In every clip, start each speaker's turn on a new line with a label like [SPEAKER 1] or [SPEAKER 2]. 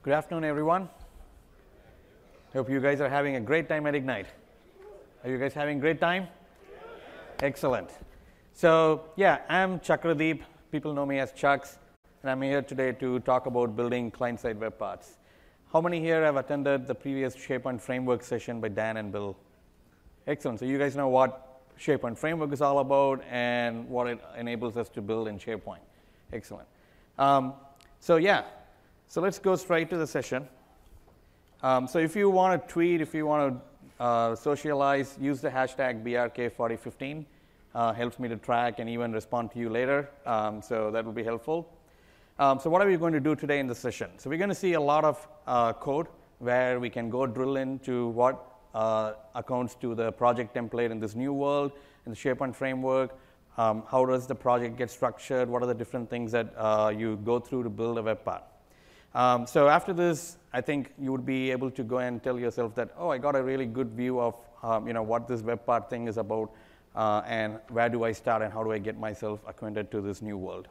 [SPEAKER 1] Good afternoon, everyone. Hope you guys are having a great time at Ignite. Are you guys having a great time? Excellent. So, yeah, I'm Chakradeep. People know me as Chucks, and I'm here today to talk about building client-side web parts. How many here have attended the previous SharePoint Framework session by Dan and Bill? Excellent. So you guys know what SharePoint Framework is all about and what it enables us to build in SharePoint. Excellent. So let's go straight to the session. So if you want to tweet, if you want to socialize, use the hashtag BRK4015. Helps me to track and even respond to you later. So that will be helpful. So what are we going to do today in the session? So we're going to see a lot of code where we can go drill into what accounts to the project template in this new world, in the SharePoint framework. How does the project get structured? What are the different things that you go through to build a web part? So after this, I think you would be able to go and tell yourself that, oh, I got a really good view of what this web part thing is about, and where do I start and how do I get myself acquainted to this new world.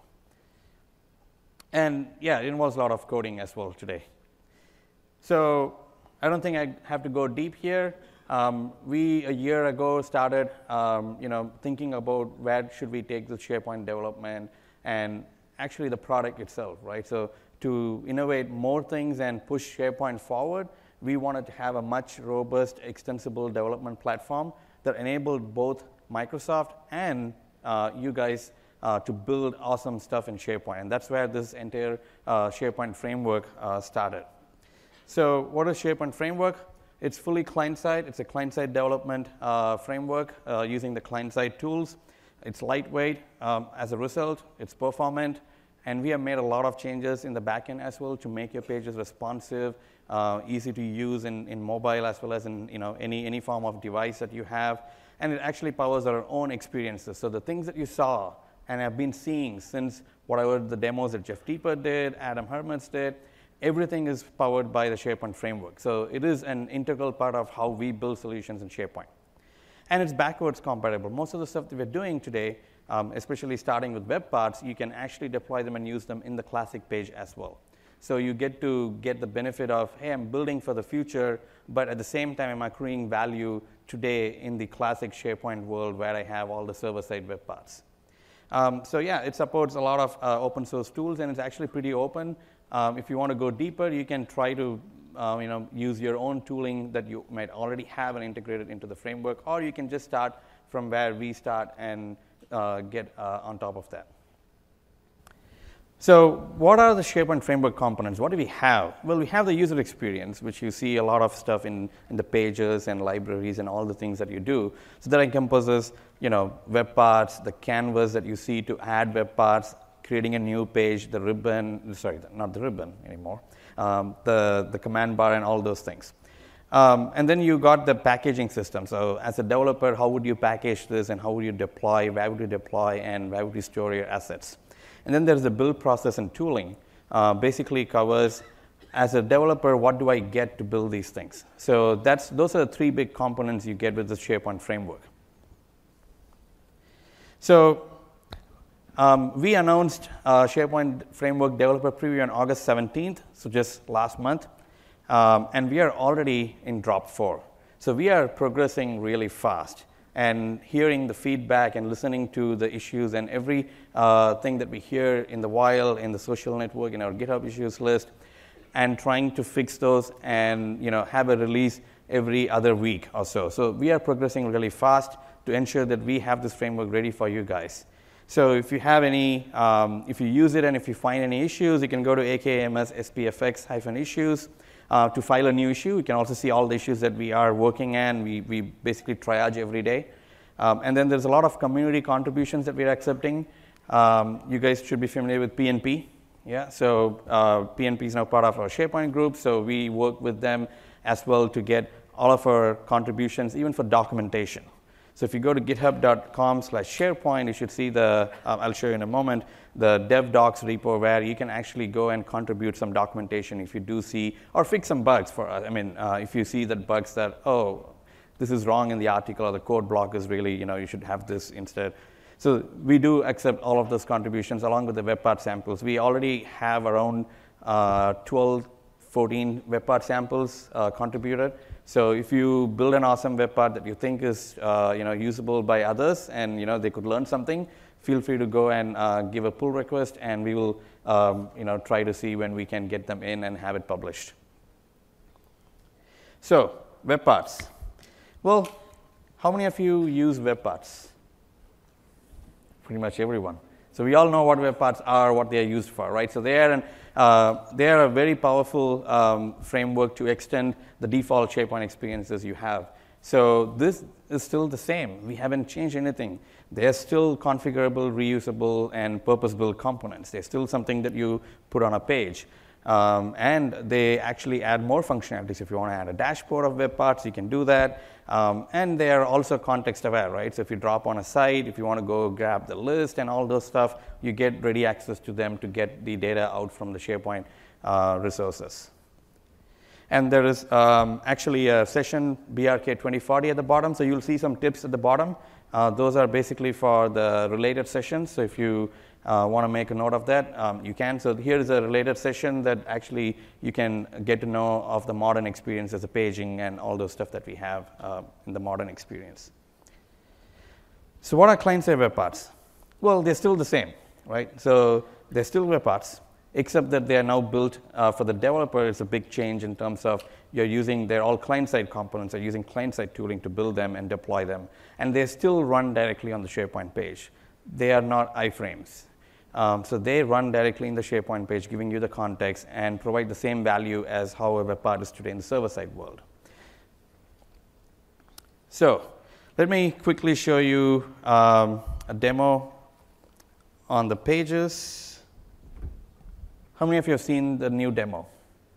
[SPEAKER 1] And yeah, it involves a lot of coding as well today. So I don't think I have to go deep here. We, a year ago, started thinking about where should we take the SharePoint development and actually the product itself, right? So to innovate more things and push SharePoint forward, we wanted to have a much robust, extensible development platform that enabled both Microsoft and you guys to build awesome stuff in SharePoint. And that's where this entire SharePoint framework started. So what is SharePoint framework? It's fully client-side. It's a client-side development framework using the client-side tools. It's lightweight. As a result, it's performant. And we have made a lot of changes in the backend as well to make your pages responsive, easy to use in mobile as well as in any form of device that you have. And it actually powers our own experiences. So the things that you saw and have been seeing since whatever the demos that Jeff Teeper did, Adam Hermans did, everything is powered by the SharePoint framework. So it is an integral part of how we build solutions in SharePoint. And it's backwards compatible. Most of the stuff that we're doing today, especially starting with web parts, you can actually deploy them and use them in the classic page as well. So you get to get the benefit of, hey, I'm building for the future, but at the same time, I'm accruing value today in the classic SharePoint world where I have all the server-side web parts. So yeah, it supports a lot of open source tools, and it's actually pretty open. If you want to go deeper, you can try to use your own tooling that you might already have and integrate it into the framework, or you can just start from where we start and get on top of that. So what are the SharePoint framework components? What do we have? Well, we have the user experience, which you see a lot of stuff in the pages and libraries and all the things that you do. So that encompasses web parts, the canvas that you see to add web parts, creating a new page, the ribbon, sorry, not the ribbon anymore, the command bar and all those things. And then you got the packaging system. So as a developer, how would you package this and how would you deploy, where would you deploy, and where would you store your assets? And then there's the build process and tooling. Basically covers, as a developer, what do I get to build these things? So those are the three big components you get with the SharePoint framework. So we announced SharePoint Framework Developer Preview on August 17th, so just last month. And we are already in drop 4. So we are progressing really fast. And hearing the feedback and listening to the issues and every thing that we hear in the wild, in the social network, in our GitHub issues list, and trying to fix those and have a release every other week or so. So we are progressing really fast to ensure that we have this framework ready for you guys. So if you have any, if you use it and if you find any issues, you can go to AKMS SPFX-issues to file a new issue. You can also see all the issues that we are working on. We basically triage every day. And then there's a lot of community contributions that we're accepting. You guys should be familiar with PNP. Yeah, so PNP is now part of our SharePoint group, so we work with them as well to get all of our contributions, even for documentation. So if you go to github.com/SharePoint, you should see I'll show you in a moment, the dev docs repo where you can actually go and contribute some documentation if you do see, or fix some bugs for us. If you see that bugs that, oh, this is wrong in the article or the code block is really, you should have this instead. So we do accept all of those contributions along with the web part samples. We already have around 12 14 web part samples contributed. So if you build an awesome web part that you think is usable by others and they could learn something, feel free to go and give a pull request, and we will try to see when we can get them in and have it published. So web parts. Well, how many of you use web parts? Pretty much everyone. So we all know what web parts are, what they are used for, right? So they are a very powerful framework to extend the default SharePoint experiences you have. So this is still the same. We haven't changed anything. They are still configurable, reusable, and purpose-built components. They're still something that you put on a page. And they actually add more functionalities. If you want to add a dashboard of web parts, you can do that. And they are also context aware, right? So if you drop on a site, if you want to go grab the list and all those stuff, you get ready access to them to get the data out from the SharePoint resources. And there is actually a session BRK 2040 at the bottom. So you'll see some tips at the bottom. Those are basically for the related sessions. So if you want to make a note of that, you can. So here's a related session that actually you can get to know of the modern experience as a paging and all those stuff that we have in the modern experience. So what are client-side web parts? Well, they're still the same, right? So they're still web parts, except that they are now built for the developer. It's a big change in terms of they're all client-side components. They're using client-side tooling to build them and deploy them. And they still run directly on the SharePoint page. They are not iframes. So they run directly in the SharePoint page, giving you the context and provide the same value as how a web part is today in the server-side world. So let me quickly show you a demo on the pages. How many of you have seen the new demo?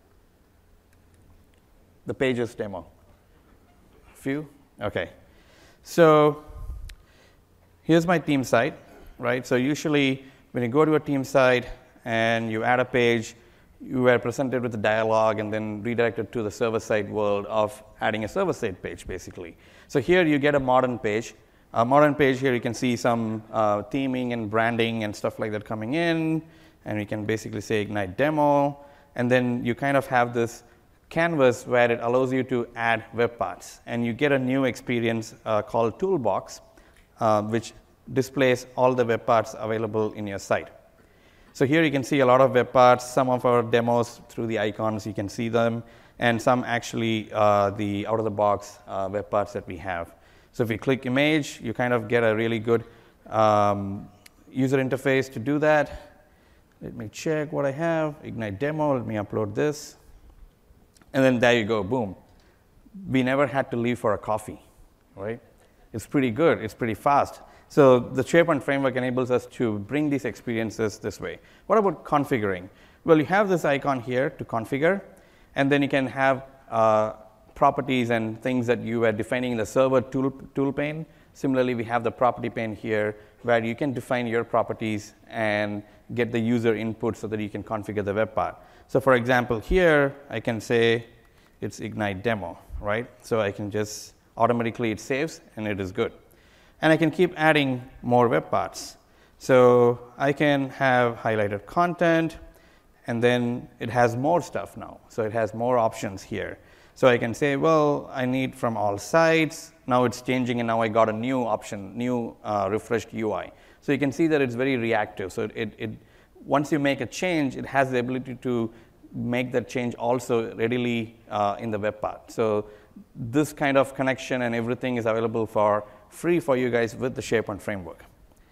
[SPEAKER 1] The pages demo? A few? Okay. So here's my team site, right? So usually when you go to a team site and you add a page, you are presented with a dialog and then redirected to the server-side world of adding a server-side page, basically. So here you get a modern page. A modern page here, you can see some theming and branding and stuff like that coming in. And we can basically say Ignite Demo. And then you kind of have this canvas where it allows you to add web parts. And you get a new experience called Toolbox, which displays all the web parts available in your site. So here you can see a lot of web parts. Some of our demos through the icons, you can see them. And some actually the out-of-the-box web parts that we have. So if you click Image, you kind of get a really good user interface to do that. Let me check what I have. Ignite Demo. Let me upload this. And then there you go. Boom. We never had to leave for a coffee, right? It's pretty good. It's pretty fast. So the SharePoint framework enables us to bring these experiences this way. What about configuring? Well, you have this icon here to configure, and then you can have properties and things that you are defining in the server tool pane. Similarly, we have the property pane here where you can define your properties and get the user input so that you can configure the web part. So for example, here I can say it's Ignite Demo, right? So I can just automatically it saves and it is good. And I can keep adding more web parts. So I can have highlighted content, and then it has more stuff now. So it has more options here. So I can say, well, I need from all sites. Now it's changing, and now I got a new option, new refreshed UI. So you can see that it's very reactive. So once you make a change, it has the ability to make that change also readily in the web part. So this kind of connection and everything is available for free for you guys with the SharePoint framework.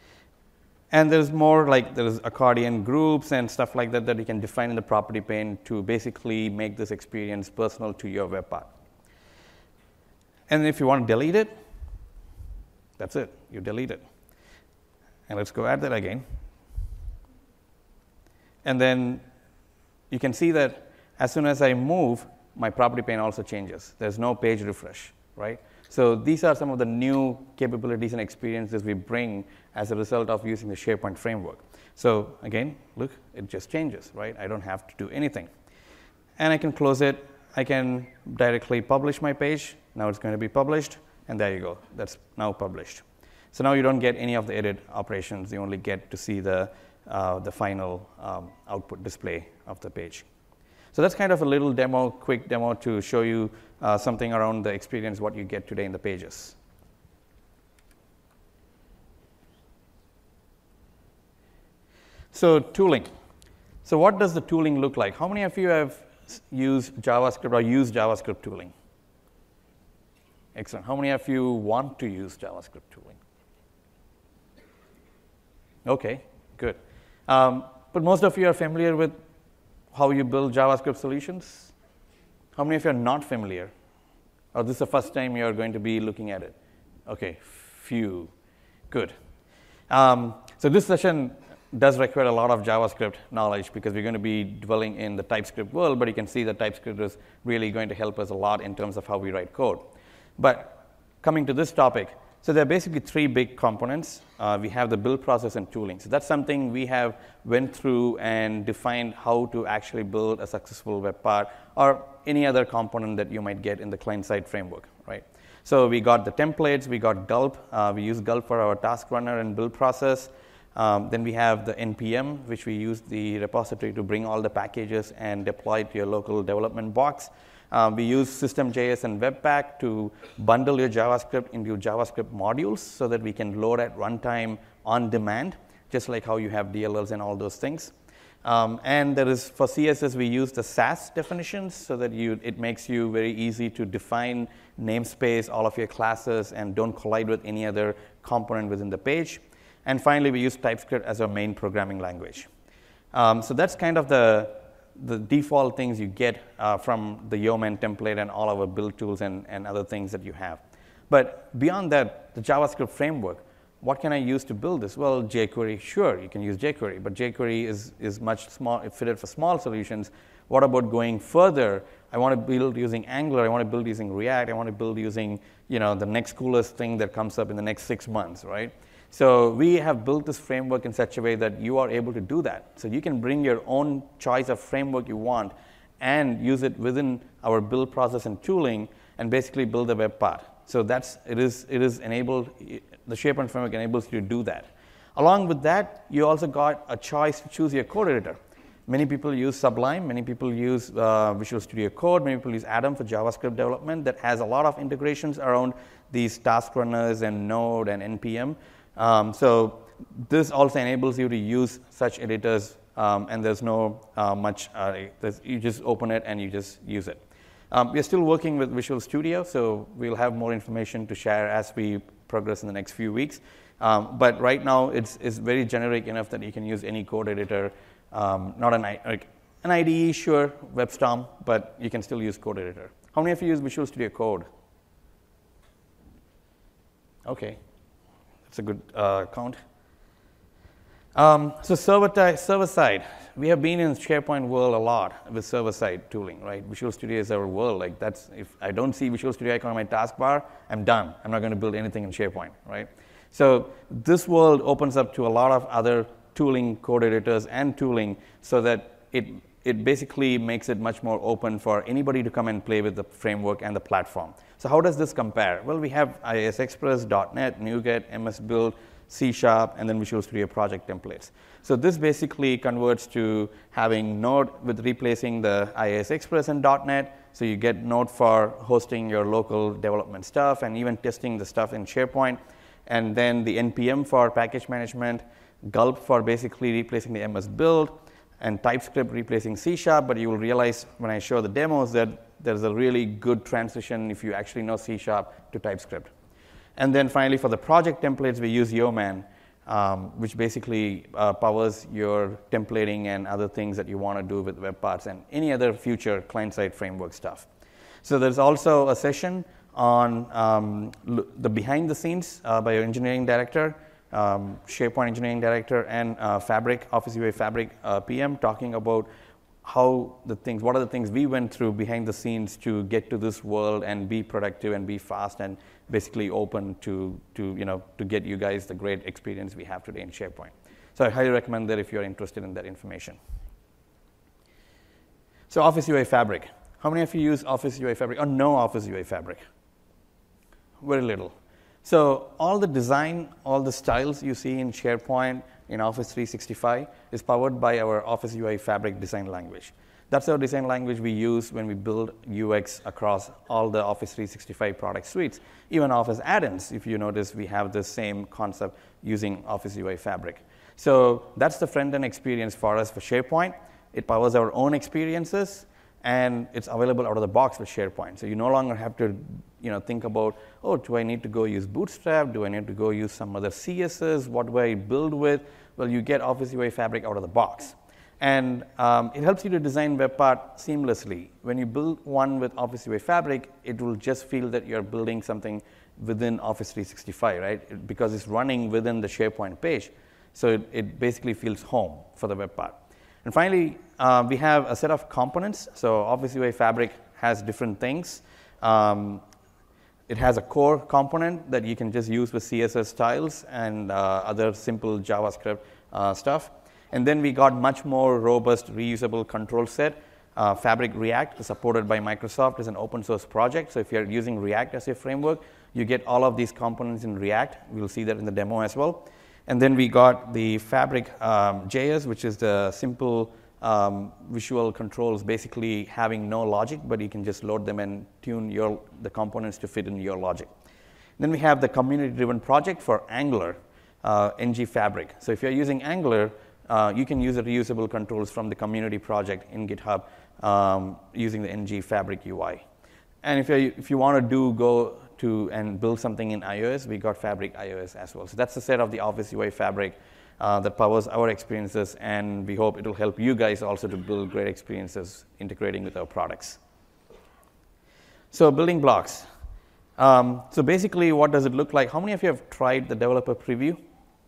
[SPEAKER 1] And there's more, like there's accordion groups and stuff like that that you can define in the property pane to basically make this experience personal to your web part. And if you want to delete it, that's it. You delete it. And let's go add that again. And then you can see that as soon as I move, my property pane also changes. There's no page refresh, right? So these are some of the new capabilities and experiences we bring as a result of using the SharePoint framework. So again, look, it just changes, right? I don't have to do anything. And I can close it. I can directly publish my page. Now it's going to be published. And there you go. That's now published. So now you don't get any of the edit operations. You only get to see the final output display of the page. So that's kind of a little demo, quick demo to show you something around the experience, what you get today in the pages. So tooling. So what does the tooling look like? How many of you have used JavaScript or used JavaScript tooling? Excellent. How many of you want to use JavaScript tooling? Okay, good. But most of you are familiar with how you build JavaScript solutions? How many of you are not familiar? Or this is the first time you're going to be looking at it? Okay, few. Good. So this session does require a lot of JavaScript knowledge because we're going to be dwelling in the TypeScript world, but you can see that TypeScript is really going to help us a lot in terms of how we write code. But coming to this topic, so there are basically three big components. We have the build process and tooling. So that's something we have went through and defined how to actually build a successful web part or any other component that you might get in the client-side framework, right? So we got the templates, we got Gulp. We use Gulp for our task runner and build process. Then we have the NPM, which we use the repository to bring all the packages and deploy to your local development box. We use System.js and Webpack to bundle your JavaScript into JavaScript modules so that we can load at runtime on demand, just like how you have DLLs and all those things. And there is, for CSS, we use the Sass definitions so that it makes you very easy to define namespace, all of your classes, and don't collide with any other component within the page. And finally, we use TypeScript as our main programming language. So that's kind of the default things you get from the Yeoman template and all our build tools and other things that you have. But beyond that, the JavaScript framework, what can I use to build this? Well, jQuery, sure, you can use jQuery, but jQuery is much small, fitted for small solutions. What about going further? I want to build using Angular, I want to build using React, I want to build using the next coolest thing that comes up in the next 6 months, right? So we have built this framework in such a way that you are able to do that. So you can bring your own choice of framework you want and use it within our build process and tooling and basically build a web part. So it is enabled, the SharePoint framework enables you to do that. Along with that, you also got a choice to choose your code editor. Many people use Sublime, many people use Visual Studio Code, many people use Atom for JavaScript development that has a lot of integrations around these task runners and Node and NPM. So this also enables you to use such editors, and there's no you just open it and you just use it. We're still working with Visual Studio, so we'll have more information to share as we progress in the next few weeks. But right now, it's very generic enough that you can use any code editor, not an IDE, sure, WebStorm, but you can still use code editor. How many of you use Visual Studio Code? Okay. That's a good count. So server side, we have been in SharePoint world a lot with server side tooling, right? Visual Studio is our world. Like if I don't see Visual Studio icon on my taskbar, I'm done. I'm not going to build anything in SharePoint, right? So this world opens up to a lot of other tooling, code editors, and tooling, so that it basically makes it much more open for anybody to come and play with the framework and the platform. So how does this compare? Well, we have IIS Express, .NET, NuGet, MS Build, C#, and then Visual Studio project templates. So this basically converts to having Node with replacing the IIS Express and .NET. So you get Node for hosting your local development stuff and even testing the stuff in SharePoint. And then the NPM for package management, Gulp for basically replacing the MS Build, and TypeScript replacing C#. But you will realize when I show the demos that there's a really good transition if you actually know C# to TypeScript. And then finally, for the project templates, we use Yeoman, which basically powers your templating and other things that you want to do with web parts and any other future client-side framework stuff. So there's also a session on the behind the scenes by our engineering director, SharePoint engineering director, and Fabric, Office UI Fabric PM, talking about what are the things we went through behind the scenes to get to this world and be productive and be fast and basically open to get you guys the great experience we have today in SharePoint. So I highly recommend that if you're interested in that information. So Office UI Fabric. How many of you use Office UI Fabric or know Office UI Fabric? Very little. So all the design, all the styles you see in SharePoint, in Office 365 is powered by our Office UI Fabric design language. That's our design language we use when we build UX across all the Office 365 product suites. Even Office add-ins, if you notice, we have the same concept using Office UI Fabric. So that's the front-end experience for us for SharePoint. It powers our own experiences, and it's available out of the box with SharePoint. So you no longer have to think about, oh, do I need to go use Bootstrap? Do I need to go use some other CSS? What do I build with? Well, you get Office UI Fabric out of the box. And it helps you to design web part seamlessly. When you build one with Office UI Fabric, it will just feel that you're building something within Office 365, right? Because it's running within the SharePoint page. So it basically feels home for the web part. And finally, we have a set of components. So Office UI Fabric has different things. It has a core component that you can just use with CSS styles and other simple JavaScript stuff. And then we got much more robust reusable control set. Fabric React is supported by Microsoft. It's an open source project. So if you're using React as a framework, you get all of these components in React. We'll see that in the demo as well. And then we got the Fabric JS, which is the simple visual controls, basically having no logic, but you can just load them and tune the components to fit in your logic. Then we have the community-driven project for Angular, NG Fabric. So if you're using Angular, you can use the reusable controls from the community project in GitHub using the NG Fabric UI. And if you want to go to and build something in iOS, we got Fabric iOS as well. So that's the set of the Office UI Fabric that powers our experiences, and we hope it will help you guys also to build great experiences integrating with our products. So building blocks. So basically, what does it look like? How many of you have tried the developer preview?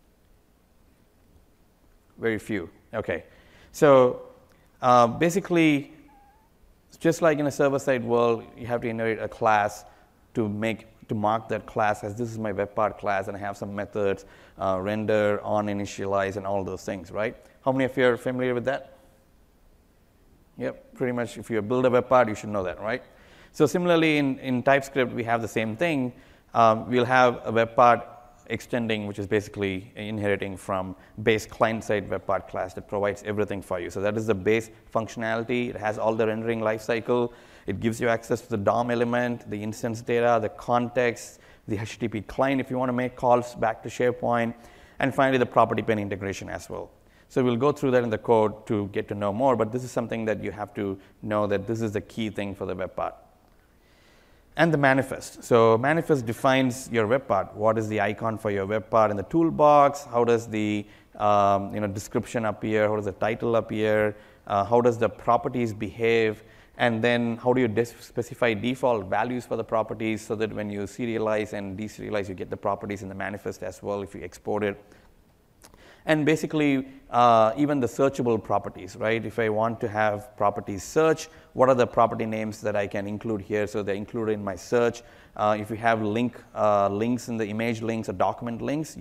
[SPEAKER 1] Very few. Okay. So basically, just like in a server-side world, you have to inherit a class to mark that class as this is my web part class, and I have some methods, render, on initialize, and all those things, right? How many of you are familiar with that? Yep, pretty much. If you build a web part, you should know that, right? So similarly, in TypeScript, we have the same thing. We'll have a web part extending, which is basically inheriting from base client-side web part class that provides everything for you. So that is the base functionality. It has all the rendering lifecycle. It gives you access to the DOM element, the instance data, the context, the HTTP client if you want to make calls back to SharePoint, and finally the property pane integration as well. So we'll go through that in the code to get to know more, but this is something that you have to know that this is the key thing for the web part. And the manifest. So manifest defines your web part. What is the icon for your web part in the toolbox? How does the description appear? How does the title appear? How does the properties behave? And then how do you specify default values for the properties so that when you serialize and deserialize, you get the properties in the manifest as well if you export it. And basically, even the searchable properties, right? If I want to have properties search, what are the property names that I can include here? So they're included in my search. If you have links in the image links or document links,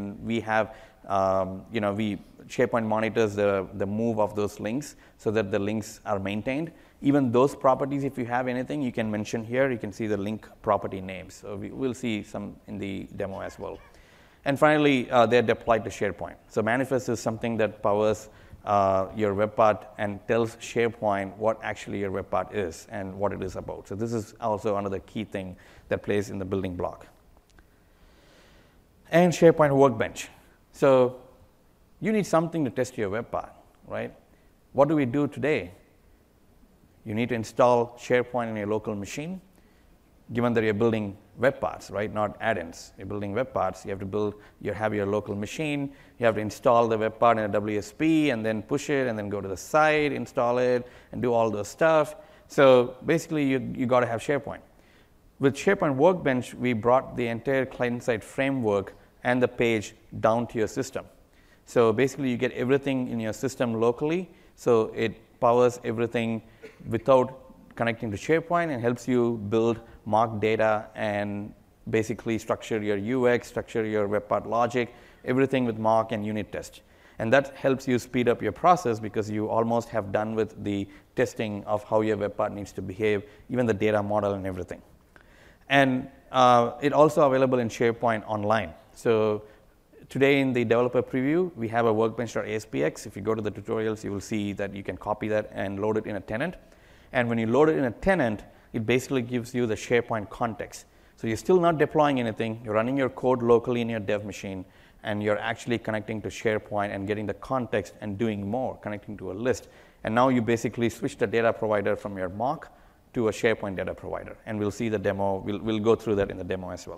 [SPEAKER 1] SharePoint monitors the move of those links so that the links are maintained. Even those properties, if you have anything, you can mention here. You can see the link property names. So we'll see some in the demo as well. And finally, they're deployed to SharePoint. So manifest is something that powers your web part and tells SharePoint what actually your web part is and what it is about. So this is also another key thing that plays in the building block. And SharePoint Workbench. So you need something to test your web part, right? What do we do today? You need to install SharePoint in your local machine. Given that you're building web parts, right, not add-ins. You're building web parts. You have to have your local machine. You have to install the web part in a WSP and then push it and then go to the site, install it, and do all those stuff. So basically, you got to have SharePoint. With SharePoint Workbench, we brought the entire client-side framework and the page down to your system. So basically, you get everything in your system locally. So it powers everything without connecting to SharePoint and helps you build mock data and basically structure your UX, structure your web part logic, everything with mock and unit test. And that helps you speed up your process because you almost have done with the testing of how your web part needs to behave, even the data model and everything. And it also available in SharePoint Online. So Today in the developer preview, we have a workbench.aspx. If you go to the tutorials, you will see that you can copy that and load it in a tenant. And when you load it in a tenant, it basically gives you the SharePoint context. So you're still not deploying anything. You're running your code locally in your dev machine, and you're actually connecting to SharePoint and getting the context and doing more, connecting to a list. And now you basically switch the data provider from your mock to a SharePoint data provider. And we'll see the demo. We'll go through that in the demo as well.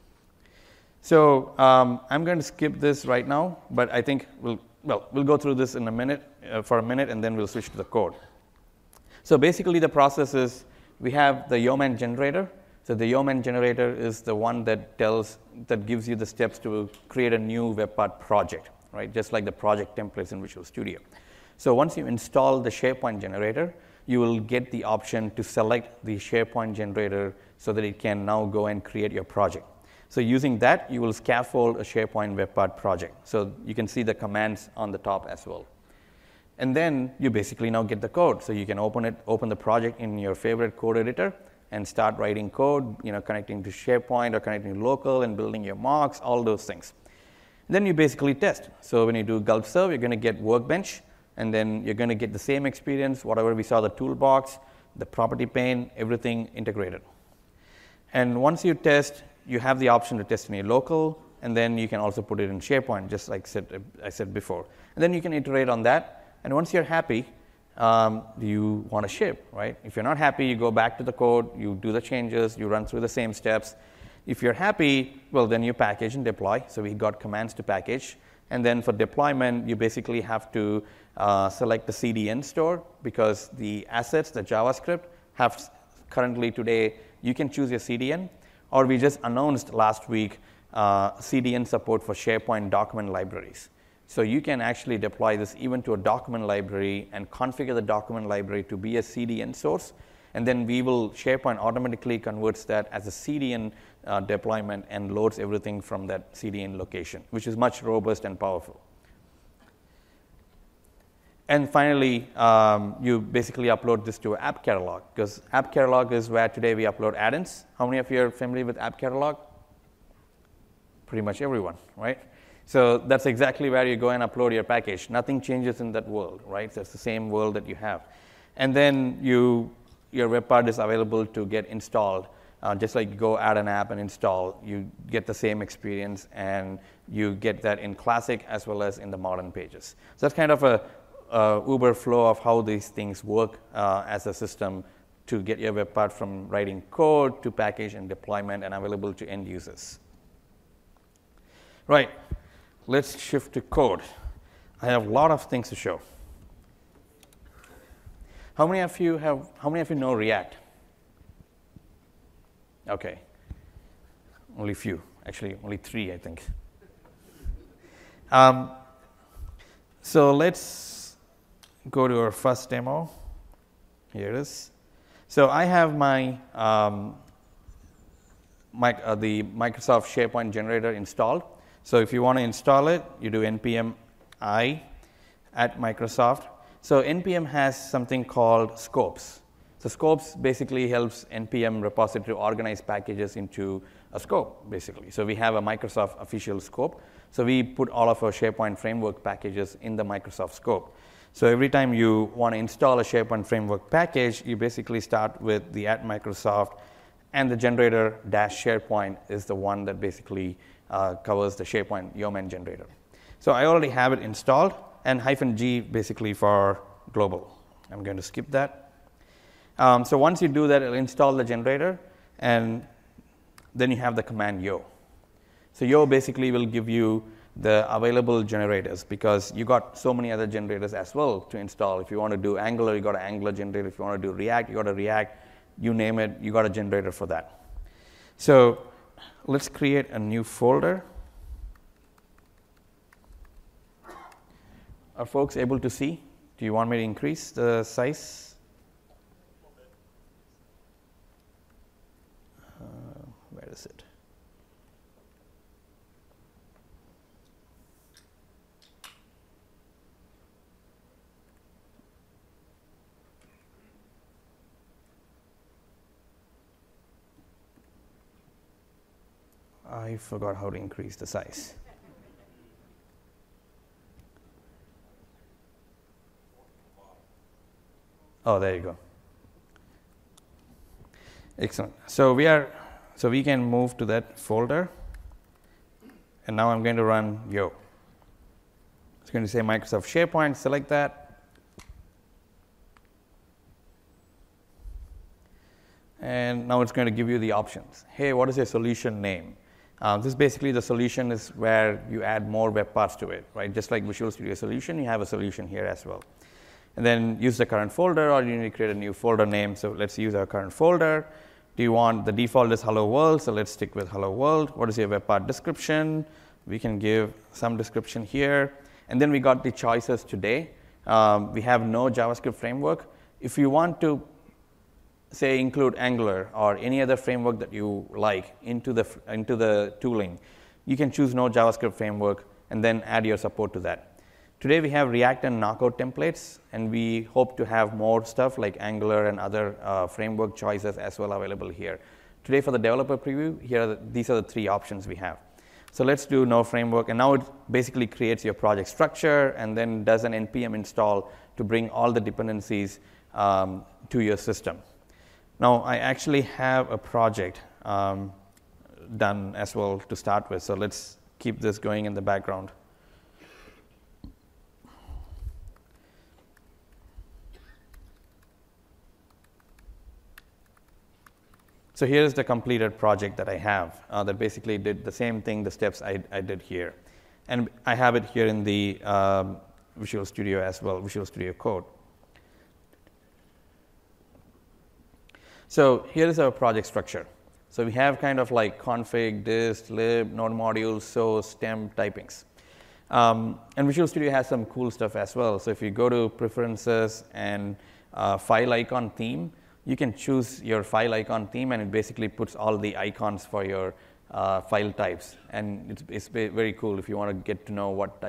[SPEAKER 1] So I'm going to skip this right now, but I think we'll go through this in a minute, for a minute, and then we'll switch to the code. So basically the process is we have the Yeoman generator. So the Yeoman generator is the one that gives you the steps to create a new web part project, right? Just like the project templates in Visual Studio. So once you install the SharePoint generator, you will get the option to select the SharePoint generator so that it can now go and create your project. So using that, you will scaffold a SharePoint web part project. So you can see the commands on the top as well. And then you basically now get the code. So you can open the project in your favorite code editor and start writing code, connecting to SharePoint or connecting to local and building your mocks, all those things. And then you basically test. So when you do gulp serve, you're going to get Workbench, and then you're going to get the same experience, whatever we saw, the toolbox, the property pane, everything integrated. And once you test, you have the option to test in your local, and then you can also put it in SharePoint, just like I said before. And then you can iterate on that, and once you're happy, you want to ship, right? If you're not happy, you go back to the code, you do the changes, you run through the same steps. If you're happy, well, then you package and deploy. So we got commands to package. And then for deployment, you basically have to select the CDN store, because the assets, the JavaScript, have currently today, you can choose your CDN. Or we just announced last week CDN support for SharePoint document libraries. So you can actually deploy this even to a document library and configure the document library to be a CDN source. And then SharePoint automatically converts that as a CDN deployment and loads everything from that CDN location, which is much robust and powerful. And finally, you basically upload this to App Catalog, because App Catalog is where today we upload add-ins. How many of you are familiar with App Catalog? Pretty much everyone, right? So that's exactly where you go and upload your package. Nothing changes in that world, right? So it's the same world that you have. And then your web part is available to get installed. Just like you go add an app and install, you get the same experience, and you get that in Classic as well as in the modern pages. So that's kind of a Uber flow of how these things work as a system to get your web part from writing code to package and deployment and available to end users. Right, let's shift to code. I have a lot of things to show. How many of you know React? Okay, only few, actually only 3, I think. So let's go to our first demo. Here it is. So I have the Microsoft SharePoint generator installed. So if you want to install it, you do npm i at Microsoft. So npm has something called scopes. So scopes basically helps npm repository organize packages into a scope, basically. So we have a Microsoft official scope. So we put all of our SharePoint framework packages in the Microsoft scope. So every time you want to install a SharePoint framework package, you basically start with the @Microsoft, and the generator -SharePoint is the one that basically covers the SharePoint Yeoman generator. So I already have it installed, and -G basically for global. I'm going to skip that. So once you do that, it'll install the generator, and then you have the command yo. So yo basically will give you the available generators, because you got so many other generators as well to install. If you want to do Angular, you got an Angular generator. If you want to do React, you got a React. You name it, you got a generator for that. So let's create a new folder. Are folks able to see? Do you want me to increase the size? Where is it? I forgot how to increase the size. Oh, there you go. Excellent. So we can move to that folder. And now I'm going to run Yo. It's going to say Microsoft SharePoint, select that. And now it's going to give you the options. Hey, what is your solution name? This is basically the solution is where you add more web parts to it, right? Just like Visual Studio Solution, you have a solution here as well. And then use the current folder, or you need to create a new folder name. So let's use our current folder. Do you want the default is Hello World? So let's stick with Hello World. What is your web part description? We can give some description here. And then we got the choices today. We have no JavaScript framework. If you want to say include Angular or any other framework that you like into the tooling, you can choose no JavaScript framework and then add your support to that. Today we have React and Knockout templates, and we hope to have more stuff like Angular and other framework choices as well available here. Today for the developer preview, these are the three options we have. So let's do no framework, and now it basically creates your project structure and then does an npm install to bring all the dependencies to your system. Now, I actually have a project done as well to start with, so let's keep this going in the background. So here's the completed project that I have that basically did the same thing, the steps I did here. And I have it here in the Visual Studio as well, Visual Studio Code. So here is our project structure. So we have kind of like config, dist, lib, node modules, source, temp, typings. And Visual Studio has some cool stuff as well. So if you go to preferences and file icon theme, you can choose your file icon theme, and it basically puts all the icons for your file types. And it's very cool if you want to get to know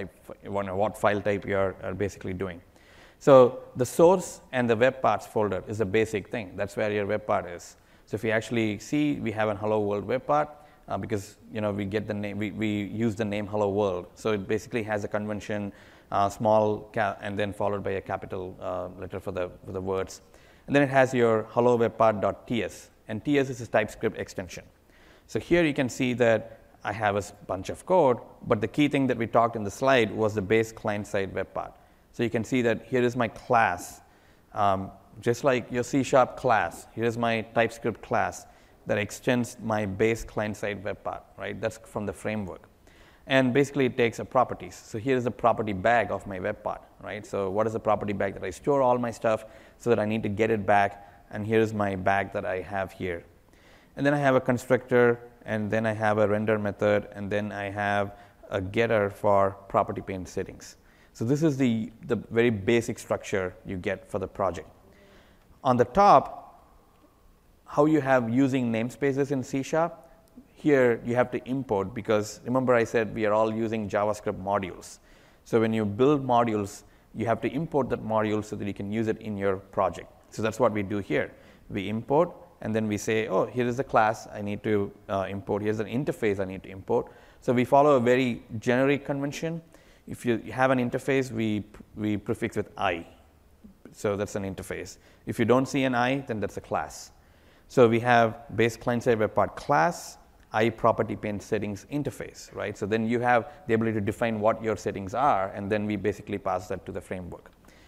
[SPEAKER 1] what file type you are basically doing. So the source and the web parts folder is a basic thing. That's where your web part is. So if you actually see, we have an Hello World web part because we get the name. We use the name Hello World. So it basically has a convention, small and then followed by a capital letter for the words. And then it has your hello webpart.ts, and ts is a TypeScript extension. So here you can see that I have a bunch of code, but the key thing that we talked in the slide was the base client-side web part. So you can see that here is my class, just like your C# class. Here is my TypeScript class that extends my base client-side web part, right? That's from the framework. And basically it takes a properties. So here is the property bag of my web part, right? So what is the property bag that I store all my stuff so that I need to get it back, and here is my bag that I have here. And then I have a constructor, and then I have a render method, and then I have a getter for property pane settings. So this is the very basic structure you get for the project. On the top, how you have using namespaces in C#, here you have to import, because remember I said we are all using JavaScript modules. So when you build modules, you have to import that module so that you can use it in your project. So that's what we do here. We import, and then we say, oh, here is the class I need to import. Here's an interface I need to import. So we follow a very generic convention. If you have an interface, we prefix with I. So that's an interface. If you don't see an I, then that's a class. So we have base client-side web part class, I property pane settings interface, right? So then you have the ability to define what your settings are, and then we basically pass that to the framework.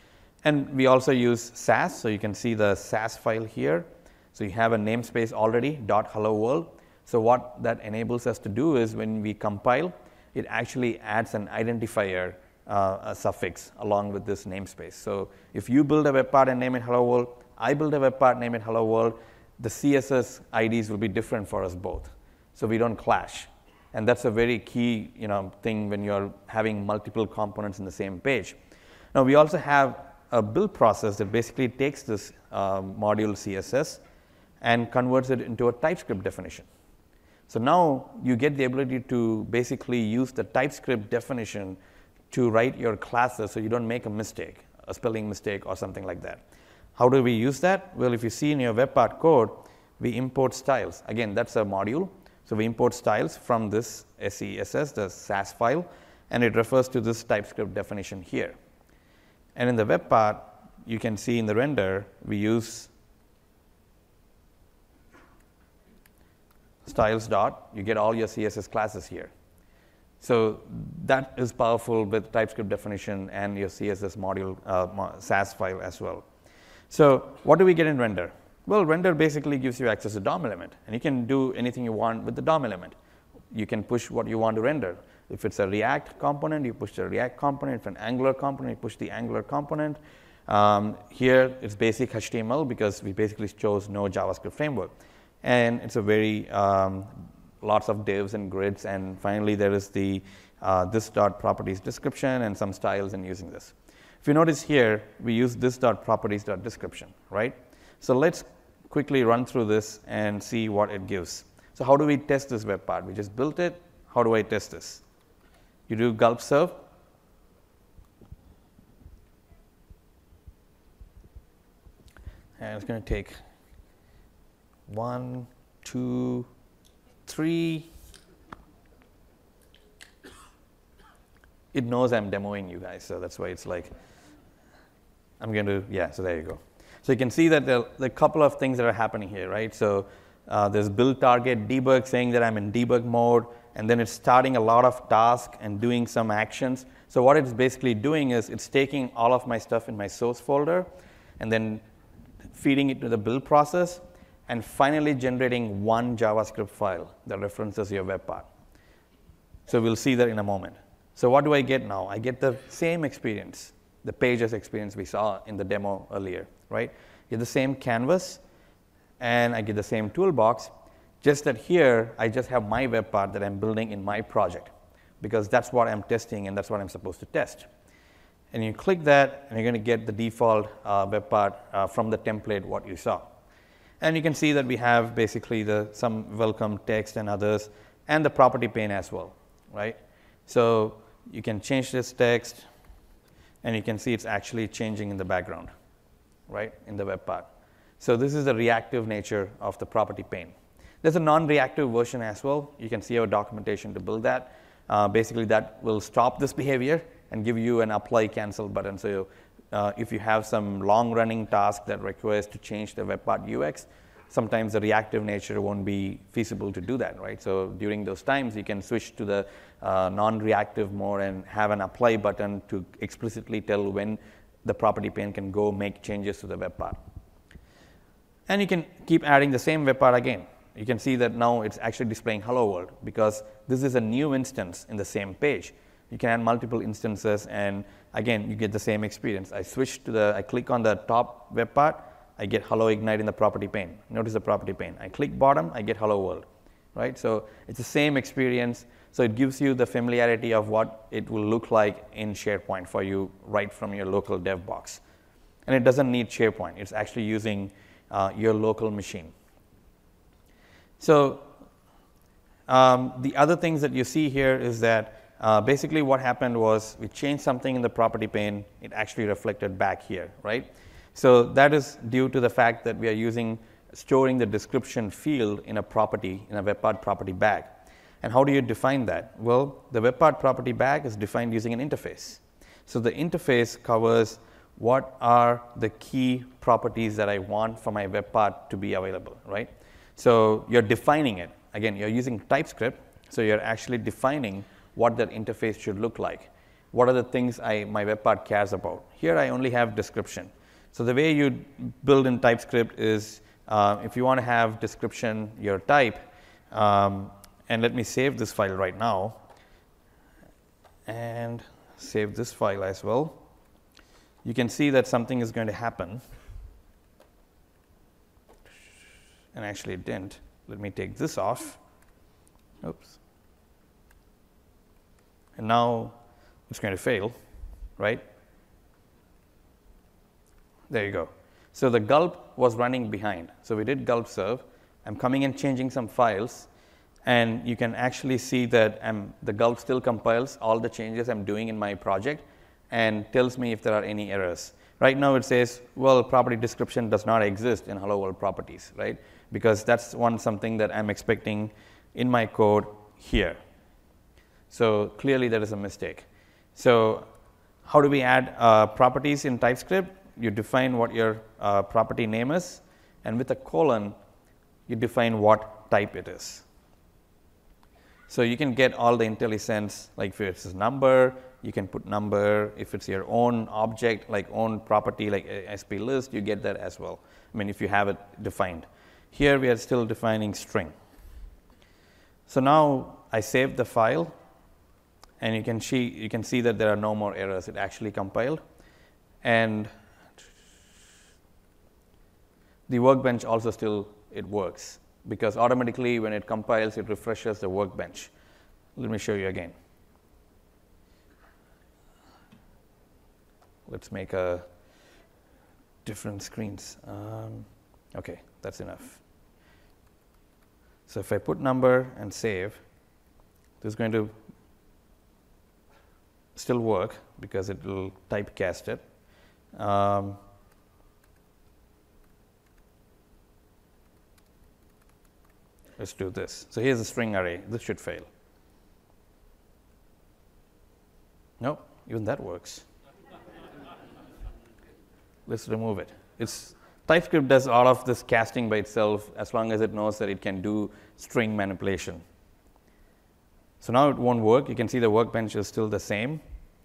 [SPEAKER 1] And we also use Sass, so you can see the Sass file here. So you have a namespace already, .hello world. So what that enables us to do is when we compile, it actually adds an identifier a suffix along with this namespace. So if you build a web part and name it Hello World, I build a web part, name it Hello World, the CSS IDs will be different for us both, so we don't clash. And that's a very key thing when you're having multiple components in the same page. Now we also have a build process that basically takes this module CSS and converts it into a TypeScript definition. So now you get the ability to basically use the TypeScript definition to write your classes so you don't make a mistake, a spelling mistake or something like that. How do we use that? Well, if you see in your web part code, we import styles. Again, that's a module. So we import styles from this SESS, the Sass file, and it refers to this TypeScript definition here. And in the web part, you can see in the render, we use styles dot. You get all your CSS classes here. So that is powerful with TypeScript definition and your CSS module Sass file as well. So what do we get in render? Well, render basically gives you access to DOM element, and you can do anything you want with the DOM element. You can push what you want to render. If it's a React component, you push the React component. If an Angular component, you push the Angular component. Here, it's basic HTML because we basically chose no JavaScript framework. And it's a very, lots of divs and grids. And finally, there is the this.properties description and some styles in using this. If you notice here, we use this.properties.description, right? So let's quickly run through this and see what it gives. So how do we test this web part? We just built it. How do I test this? You do gulp serve. And it's going to take 1, 2, 3. It knows I'm demoing you guys, so that's why it's like, I'm going to, yeah, so there you go. So you can see that there are a couple of things that are happening here, right? So there's build target debug saying that I'm in debug mode, and then it's starting a lot of tasks and doing some actions. So what it's basically doing is it's taking all of my stuff in my source folder and then feeding it to the build process and finally generating one JavaScript file that references your web part. So we'll see that in a moment. So what do I get now? I get the same experience, the pages experience we saw in the demo earlier, right? Get the same canvas, and I get the same toolbox, just that here I just have my web part that I'm building in my project, because that's what I'm testing and that's what I'm supposed to test. And you click that, and you're going to get the default web part from the template what you saw. And you can see that we have basically some welcome text and others, and the property pane as well, right? So you can change this text, and you can see it's actually changing in the background, right, in the web part. So this is the reactive nature of the property pane. There's a non-reactive version as well. You can see our documentation to build that. Basically, that will stop this behavior and give you an apply cancel button. So if you have some long-running task that requires to change the web part UX, sometimes the reactive nature won't be feasible to do that, right? So during those times, you can switch to the non-reactive mode and have an apply button to explicitly tell when the property pane can go make changes to the web part. And you can keep adding the same web part again. You can see that now it's actually displaying hello world because this is a new instance in the same page. You can add multiple instances, and again, you get the same experience. I click on the top web part, I get hello ignite in the property pane. Notice the property pane. I click bottom, I get hello world, right? So it's the same experience. So it gives you the familiarity of what it will look like in SharePoint for you right from your local dev box. And it doesn't need SharePoint. It's actually using your local machine. So the other things that you see here is that basically what happened was we changed something in the property pane. It actually reflected back here, right? So that is due to the fact that we are storing the description field in a property, in a web part property bag. And how do you define that? Well, the web part property bag is defined using an interface. So the interface covers what are the key properties that I want for my web part to be available, right? So you're defining it. Again, you're using TypeScript, so you're actually defining what that interface should look like. What are the things my web part cares about? Here I only have description. So the way you build in TypeScript is if you want to have description, your type, and let me save this file right now, and save this file as well. You can see that something is going to happen. And actually it didn't. Let me take this off. Oops. And now it's going to fail, right? There you go. So the gulp was running behind. So we did gulp serve. I'm coming and changing some files. And you can actually see that the gulp still compiles all the changes I'm doing in my project and tells me if there are any errors. Right now it says, well, property description does not exist in Hello World properties, right? Because that's something that I'm expecting in my code here. So clearly there is a mistake. So how do we add properties in TypeScript? you define what your property name is, and with a colon, you define what type it is. So you can get all the IntelliSense, like if it's a number, you can put number. If it's your own object, like own property, like SP list, you get that as well. I mean, if you have it defined. Here we are still defining string. So now I saved the file, and you can see that there are no more errors. It actually compiled. And the workbench also still, it works, because automatically when it compiles, it refreshes the workbench. Let me show you again. Let's make a different screens. Okay, that's enough. So if I put number and save, this is going to still work because it will typecast it. Let's do this. So here's a string array. This should fail. No, even that works. Let's remove it. TypeScript does all of this casting by itself as long as it knows that it can do string manipulation. So now it won't work. You can see the workbench is still the same.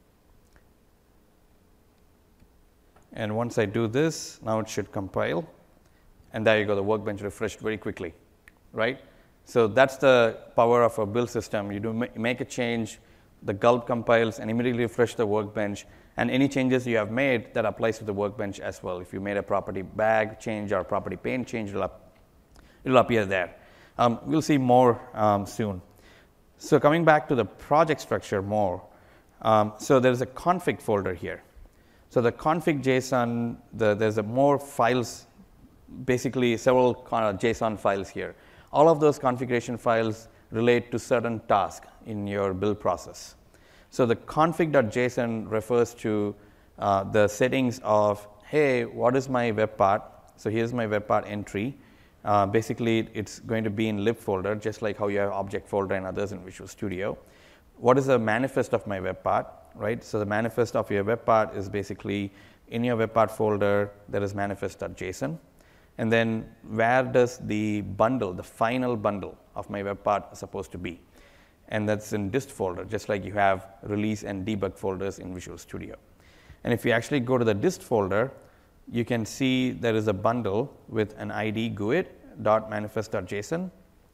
[SPEAKER 1] And once I do this, now it should compile. And there you go, the workbench refreshed very quickly, right? So that's the power of a build system. You make a change, the gulp compiles and immediately refresh the workbench. And any changes you have made, that applies to the workbench as well. If you made a property bag change or property pane change, it'll appear there. We'll see more soon. So coming back to the project structure more, so there's a config folder here. So the config JSON, there's more files, basically several JSON files here. All of those configuration files relate to certain tasks in your build process. So the config.json refers to the settings of, hey, what is my web part? So here's my web part entry. Basically, it's going to be in lib folder, just like how you have object folder and others in Visual Studio. What is the manifest of my web part, right? So the manifest of your web part is basically in your web part folder, there is manifest.json. And then where does the bundle, the final bundle of my web part supposed to be? And that's in dist folder, just like you have release and debug folders in Visual Studio. And if you actually go to the dist folder, you can see there is a bundle with an ID GUID.manifest.json.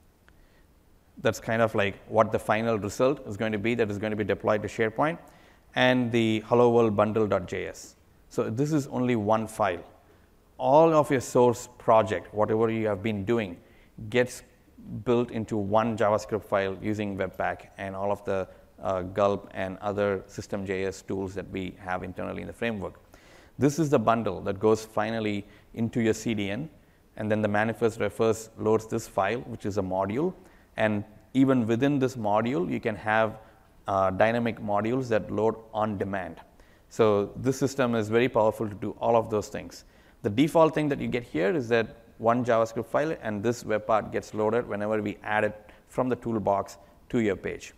[SPEAKER 1] That's kind of like what the final result is going to be that is going to be deployed to SharePoint, and the hello world bundle.js. So this is only one file. All of your source project, whatever you have been doing, gets built into one JavaScript file using Webpack and all of the gulp and other System.js tools that we have internally in the framework. This is the bundle that goes finally into your CDN, and then the manifest refers loads this file, which is a module. And even within this module, you can have dynamic modules that load on demand. So this system is very powerful to do all of those things. The default thing that you get here is that one JavaScript file, and this web part gets loaded whenever we add it from the toolbox to your page.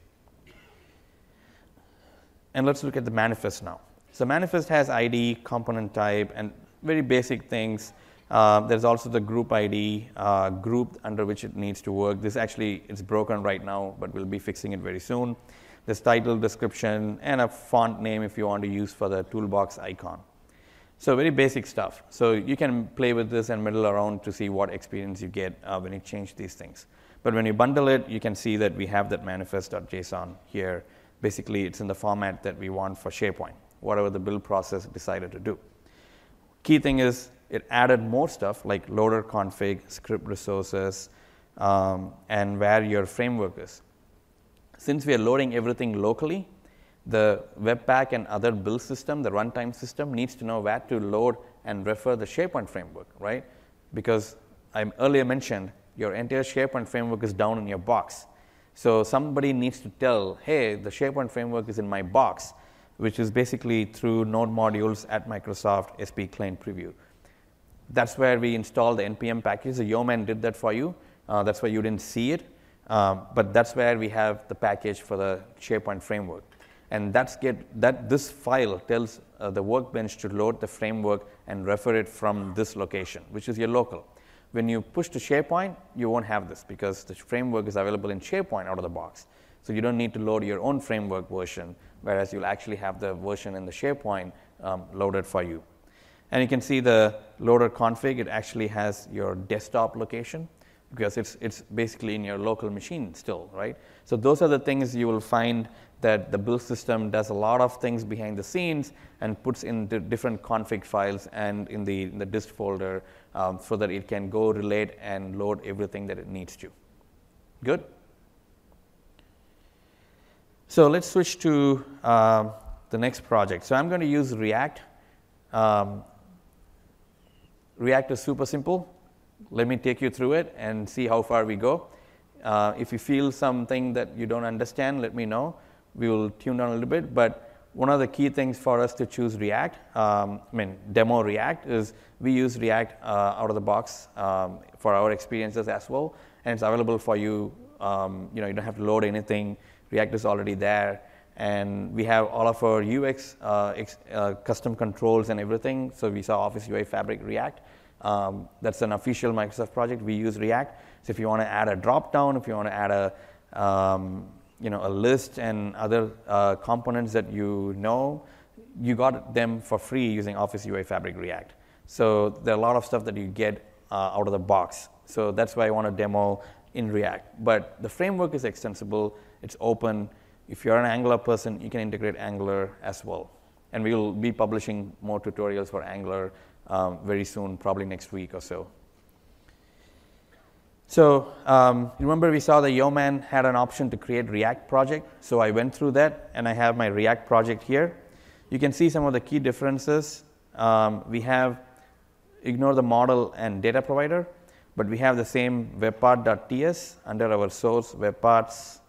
[SPEAKER 1] And let's look at the manifest now. So manifest has ID, component type, and very basic things. There's also the group ID, group under which it needs to work. This actually, it's broken right now, but we'll be fixing it very soon. There's title, description, and a font name if you want to use for the toolbox icon. So very basic stuff. So you can play with this and middle around to see what experience you get when you change these things. But when you bundle it, you can see that we have that manifest.json here. Basically, it's in the format that we want for SharePoint, whatever the build process decided to do. Key thing is it added more stuff like loader config, script resources, and where your framework is. Since we are loading everything locally, the Webpack and other build system, the runtime system, needs to know where to load and refer the SharePoint framework, right? Because I earlier mentioned your entire SharePoint framework is down in your box. So somebody needs to tell, hey, the SharePoint framework is in my box, which is basically through node modules at Microsoft SP Client Preview. That's where we install the NPM package. The Yeoman did that for you. That's why you didn't see it. But that's where we have the package for the SharePoint framework. And this file tells the workbench to load the framework and refer it from this location, which is your local. When you push to SharePoint, you won't have this because the framework is available in SharePoint out of the box. So you don't need to load your own framework version, whereas you'll actually have the version in the SharePoint loaded for you. And you can see the loader config, it actually has your desktop location because it's basically in your local machine still, right? So those are the things you will find that the build system does a lot of things behind the scenes and puts in the different config files and in the dist folder so that it can go relate and load everything that it needs to. Good? So let's switch to the next project. So I'm going to use React. React is super simple. Let me take you through it and see how far we go. If you feel something that you don't understand, let me know. We will tune down a little bit. But one of the key things for us to choose React, demo React, is we use React out of the box for our experiences as well. And it's available for you. You don't have to load anything. React is already there. And we have all of our UX custom controls and everything. So we saw Office UI Fabric React. That's an official Microsoft project. We use React. So if you want to add a drop-down, if you want to add a list and other components that you got them for free using Office UI Fabric React. So there are a lot of stuff that you get out of the box. So that's why I want to demo in React. But the framework is extensible. It's open. If you're an Angular person, you can integrate Angular as well. And we will be publishing more tutorials for Angular very soon, probably next week or so. So remember we saw the Yeoman had an option to create React project. So I went through that, and I have my React project here. You can see some of the key differences. We have ignore the model and data provider, but we have the same webpart.ts under our source webparts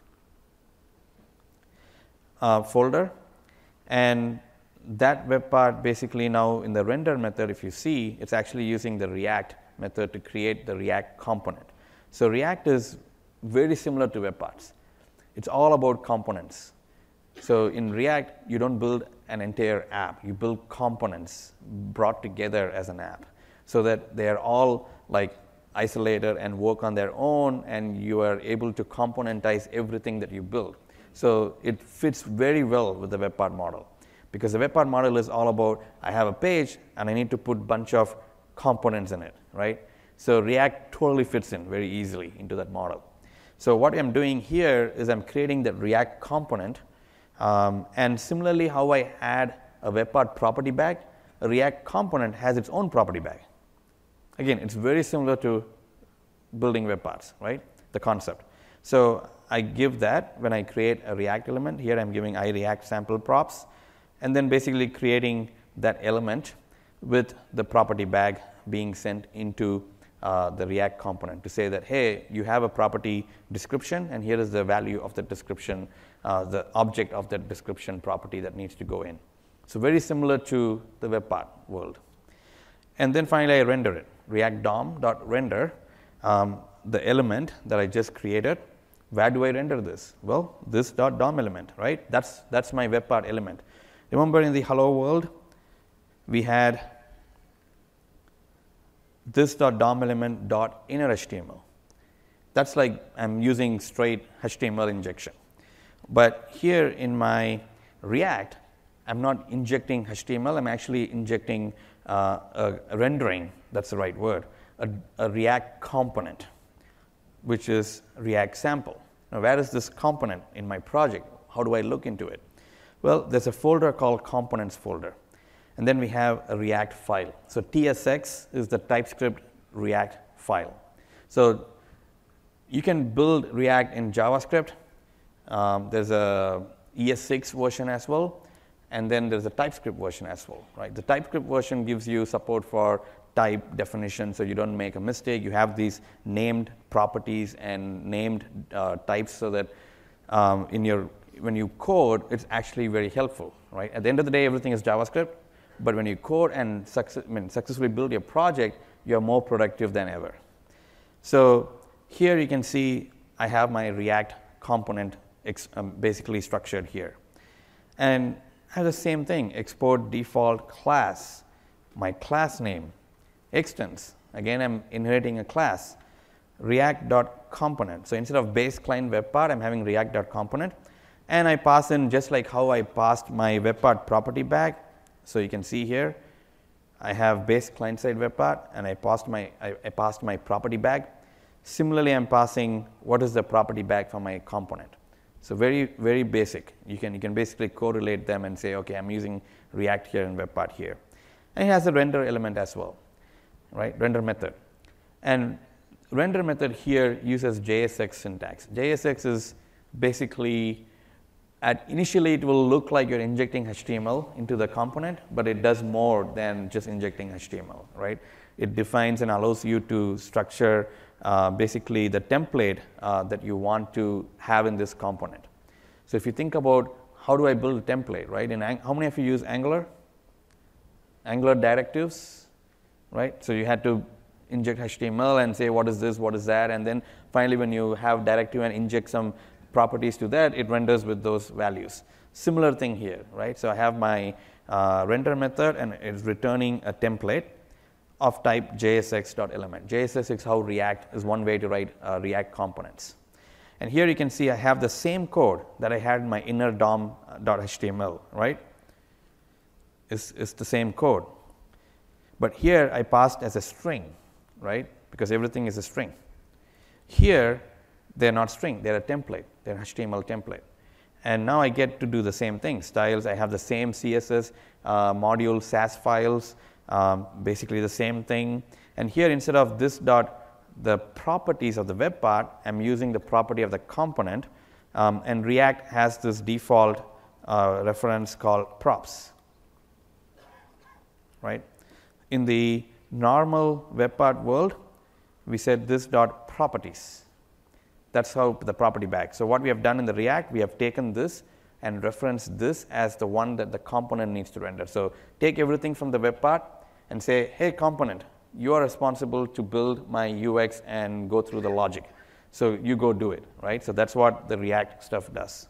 [SPEAKER 1] folder. And that webpart basically now in the render method, if you see, it's actually using the React method to create the React component. So React is very similar to webparts. It's all about components. So in React, you don't build an entire app. You build components brought together as an app so that they're all like isolated and work on their own, and you are able to componentize everything that you build. So it fits very well with the webpart model, because the webpart model is all about, I have a page and I need to put a bunch of components in it, right? So React totally fits in very easily into that model. So what I'm doing here is I'm creating that React component, and similarly how I add a webpart property bag, a React component has its own property bag. Again, it's very similar to building webparts, right? The concept. So I give that when I create a React element. Here I'm giving iReact sample props, and then basically creating that element with the property bag being sent into the React component to say that, hey, you have a property description, and here is the value of the description, the object of that description property that needs to go in. So very similar to the webpart world. And then finally, I render it. React DOM.render, the element that I just created. Where do I render this? Well, this .dom element, right? That's my webpart element. Remember in the hello world, we had this .dom element .inner HTML. That's like I'm using straight HTML injection. But here in my React, I'm not injecting HTML. I'm actually injecting a rendering, that's the right word, a React component, which is React sample. Now, where is this component in my project? How do I look into it? Well, there's a folder called components folder. And then we have a React file. So TSX is the TypeScript React file. So you can build React in JavaScript. There's a ES6 version as well. And then there's a TypeScript version as well, right? The TypeScript version gives you support for type definition, so you don't make a mistake. You have these named properties and named types, so that when you code, it's actually very helpful, right? At the end of the day, everything is JavaScript, but when you code and successfully build your project, you're more productive than ever. So here you can see I have my React component basically structured here. And I have the same thing, export default class, my class name, extends. Again, I'm inheriting a class, React.component. So instead of base client web part, I'm having React.component. And I pass in just like how I passed my web part property bag. So you can see here, I have base client side web part, and I passed my property bag. Similarly, I'm passing what is the property bag for my component. So very, very basic. You can basically correlate them and say, okay, I'm using React here and web part here. And it has a render element as well, right? Render method. And render method here uses JSX syntax. JSX is basically, initially it will look like you're injecting HTML into the component, but it does more than just injecting HTML, right? It defines and allows you to structure basically the template that you want to have in this component. So if you think about how do I build a template, right? How many of you use Angular? Angular directives, right? So you had to inject HTML and say what is this, what is that, and then finally when you have directive and inject some properties to that, it renders with those values. Similar thing here, right? So I have my render method, and it's returning a template of type JSX.element. JSX is how React is one way to write React components. And here you can see I have the same code that I had in my inner DOM.html, right? It's the same code. But here I passed as a string, right? Because everything is a string. Here, they're not string, they're a template, they're HTML template. And now I get to do the same thing. Styles, I have the same CSS module, Sass files, basically the same thing. And here, instead of this dot, the properties of the web part, I'm using the property of the component. And React has this default reference called props, right? In the normal web part world, we said this dot properties. That's how the property bag. So what we have done in the React, we have taken this and referenced this as the one that the component needs to render. So take everything from the web part and say, hey, component, you are responsible to build my UX and go through the logic. So you go do it, right? So that's what the React stuff does.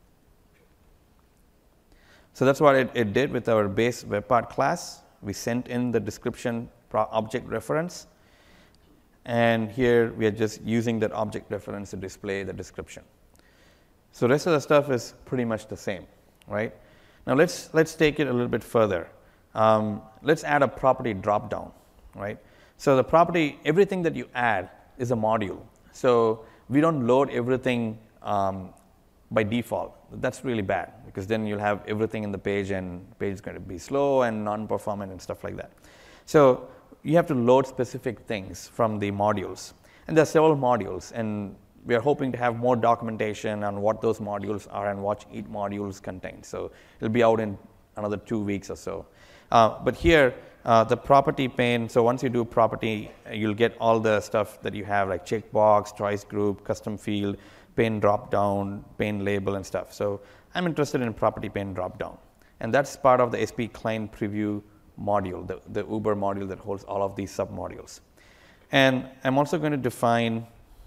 [SPEAKER 1] So that's what it did with our base web part class. We sent in the description object reference. And here we are just using that object reference to display the description. So the rest of the stuff is pretty much the same, right? Now let's take it a little bit further. Let's add a property dropdown, right? So the property, everything that you add is a module. So we don't load everything by default. That's really bad, because then you'll have everything in the page, and the page is going to be slow and non-performant and stuff like that. So you have to load specific things from the modules. And there are several modules, and we are hoping to have more documentation on what those modules are and what each modules contain. So it'll be out in another 2 weeks or so. But here, the property pane, so once you do property, you'll get all the stuff that you have, like checkbox, choice group, custom field, pane dropdown, pane label, and stuff. So I'm interested in property pane dropdown. And that's part of the SP client preview module, the Uber module that holds all of these submodules. And I'm also going to define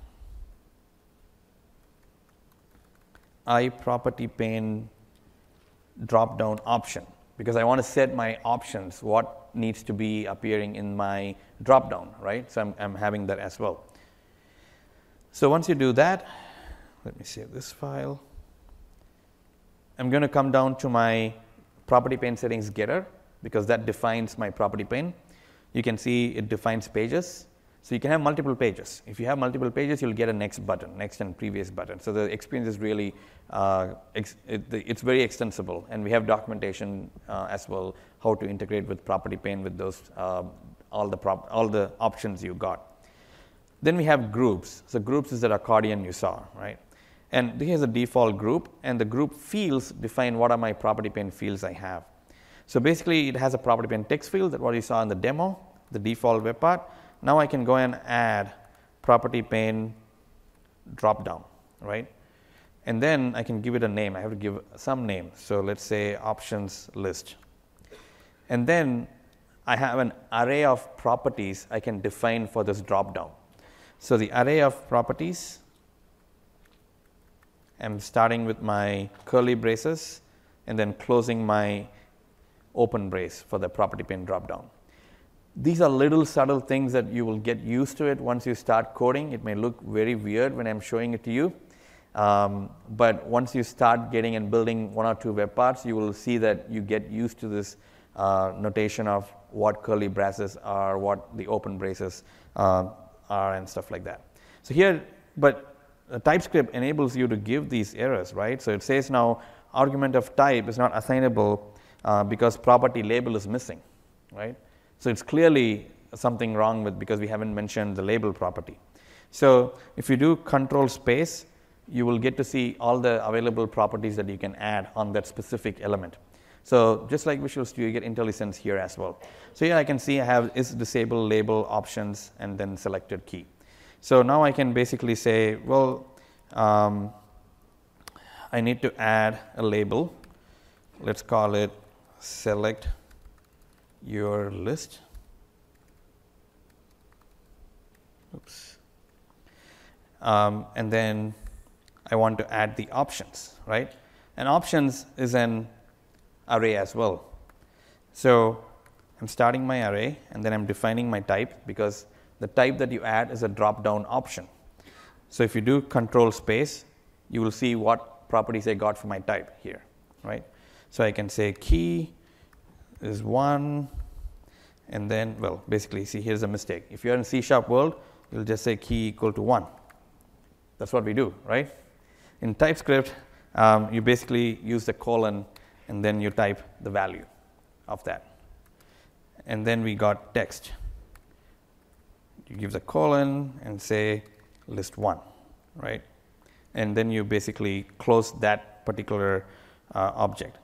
[SPEAKER 1] iProperty pane drop-down option, because I want to set my options, what needs to be appearing in my drop-down, right? So I'm having that as well. So once you do that, let me save this file. I'm going to come down to my property pane settings getter, because that defines my property pane. You can see it defines pages. So you can have multiple pages. If you have multiple pages, you'll get a next button, next and previous button. So the experience is really, it's very extensible. And we have documentation as well, how to integrate with property pane with those, all the options you got. Then we have groups. So groups is that accordion you saw, right? And here's a default group, and the group fields define what are my property pane fields I have. So basically, it has a property pane text field, that what you saw in the demo, the default web part. Now I can go and add property pane dropdown, right? And then I can give it a name. I have to give some name. So let's say options list. And then I have an array of properties I can define for this dropdown. So the array of properties, I'm starting with my curly braces. and then closing my open brace for the property pane dropdown. These are little subtle things that you will get used to it once you start coding. It may look very weird when I'm showing it to you, but once you start getting and building one or two web parts, you will see that you get used to this notation of what curly braces are, what the open braces are, and stuff like that. So here, but TypeScript enables you to give these errors, right? So it says now argument of type is not assignable because property label is missing, right? So it's clearly something wrong with, because we haven't mentioned the label property. So if you do control space, you will get to see all the available properties that you can add on that specific element. So just like Visual Studio, you get IntelliSense here as well. So here I can see I have is disable label options and then selected key. So now I can basically say, well, I need to add a label. Let's call it select your list. Oops. And then I want to add the options, right? And options is an array as well. So I'm starting my array, and then I'm defining my type, because the type that you add is a drop-down option. So if you do control space, you will see what properties I got for my type here, right? So I can say key is 1, and then, well, basically, see, here's a mistake. If you're in C# world, you'll just say key equal to 1. That's what we do, right? In TypeScript, you basically use the colon, and then you type the value of that. And then we got text. You give the colon and say list 1, right? And then you basically close that particular object.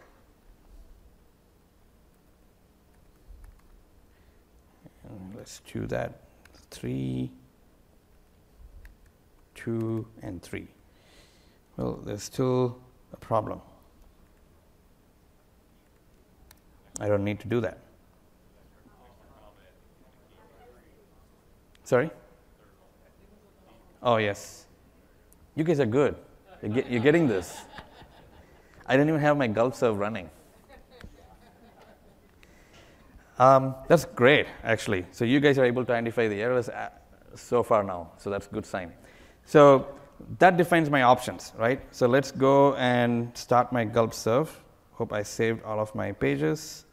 [SPEAKER 1] And let's do that 3, 2, and 3. Well, there's still a problem. I don't need to do that. Sorry? Oh, yes. You guys are good. You're getting this. I didn't even have my Gulp serve running. That's great, actually. So you guys are able to identify the errors so far now. So that's a good sign. So that defines my options, right? So let's go and start my Gulp serve. Hope I saved all of my pages.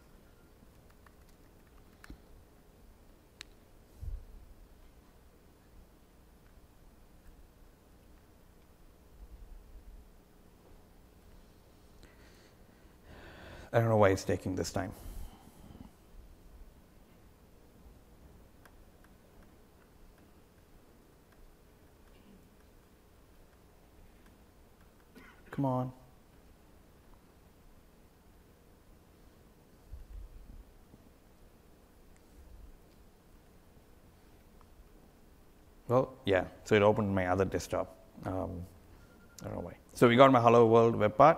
[SPEAKER 1] I don't know why it's taking this time. Come on. Well, yeah, so it opened my other desktop. I don't know why. So we got my Hello World web part.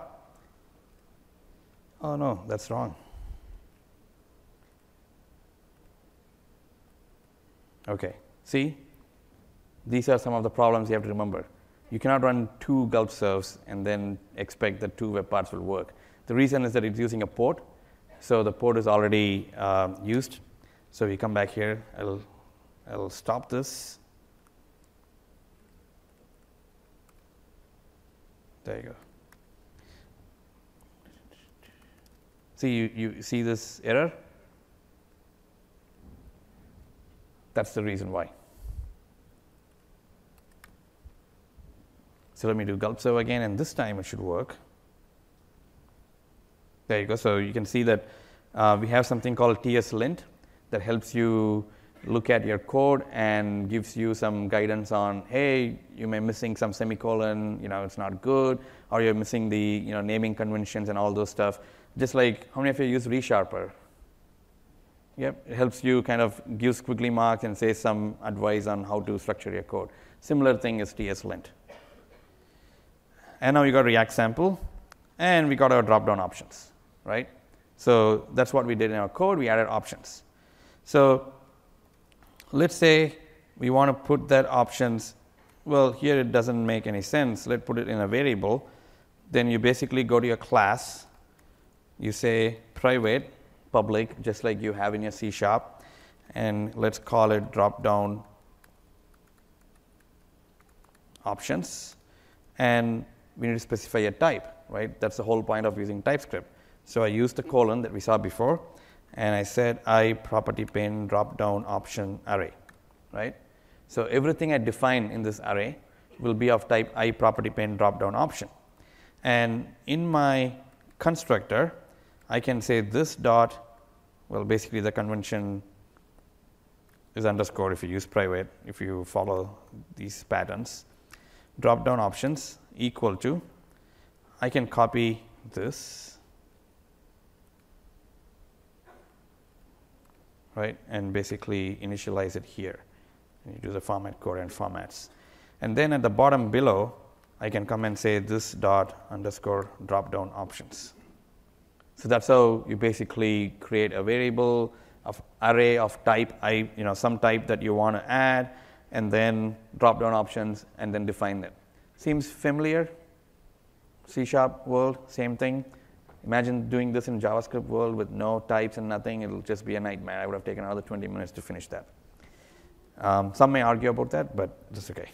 [SPEAKER 1] Oh no, that's wrong. Okay, see? These are some of the problems you have to remember. You cannot run 2 Gulp serves and then expect that 2 web parts will work. The reason is that it's using a port, so the port is already used. So we come back here, I'll stop this. There you go. See, you see this error? That's the reason why. So let me do Gulp serve again, and this time it should work. There you go. So you can see that we have something called TSLint that helps you look at your code and gives you some guidance on, hey, you may be missing some semicolon, it's not good, or you're missing the naming conventions and all those stuff. Just like, how many of you use ReSharper? Yep, it helps you kind of gives squiggly marks and says some advice on how to structure your code. Similar thing is TSLint. And now we got React sample, and we got our drop-down options, right? So that's what we did in our code. We added options. So let's say we want to put that options. Well, here it doesn't make any sense. Let's put it in a variable. Then you basically go to your class, you say private, public, just like you have in your C#, and let's call it drop-down options, and we need to specify a type, right? That's the whole point of using TypeScript. So I used the colon that we saw before, and I said I property pane drop-down option array, right? So everything I define in this array will be of type I property pane drop-down option. And in my constructor, I can say this dot, well, basically the convention is underscore if you use private, if you follow these patterns. Drop-down options equal to, I can copy this, right, and basically initialize it here. And you do the format code and formats. And then at the bottom below, I can come and say this dot underscore drop-down options. So that's how you basically create a variable of array of type some type that you want to add, and then drop-down options, and then define them. Seems familiar? C# world, same thing. Imagine doing this in JavaScript world with no types and nothing. It'll just be a nightmare. I would have taken another 20 minutes to finish that. Some may argue about that, but it's okay.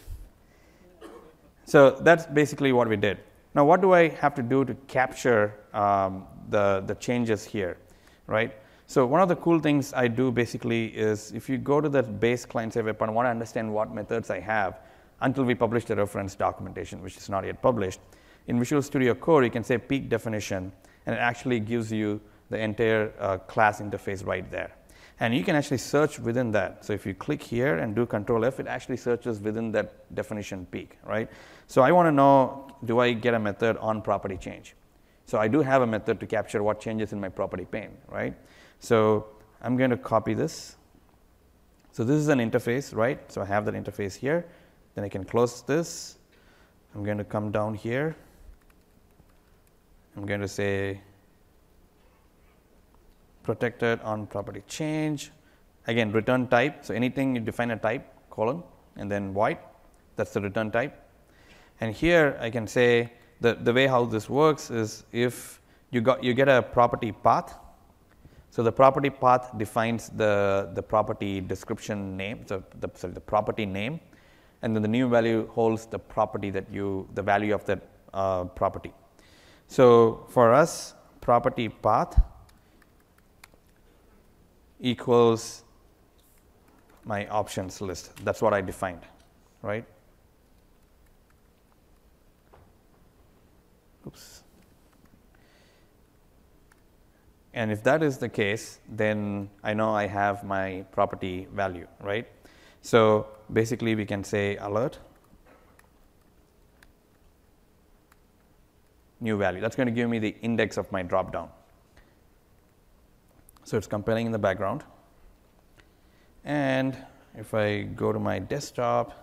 [SPEAKER 1] So that's basically what we did. Now, what do I have to do to capture the changes here, right? So one of the cool things I do basically is if you go to the base client-side web and want to understand what methods I have until we publish the reference documentation, which is not yet published, in Visual Studio Code, you can say peak definition, and it actually gives you the entire class interface right there. And you can actually search within that. So if you click here and do Control F, it actually searches within that definition peak, right? So I want to know, do I get a method on property change? So I do have a method to capture what changes in my property pane, right? So I'm going to copy this. So this is an interface, right? So I have that interface here. Then I can close this. I'm going to come down here. I'm going to say protected on property change. Again, return type. So anything you define a type, colon, and then void. That's the return type. And here I can say the way how this works is if you get a property path. So the property path defines the property description name, so the property name, and then the new value holds the property the value of that property. So for us, property path equals my options list. That's what I defined, right? Oops. And if that is the case, then I know I have my property value, right? So basically we can say alert new value. That's going to give me the index of my dropdown. So it's compiling in the background. And if I go to my desktop,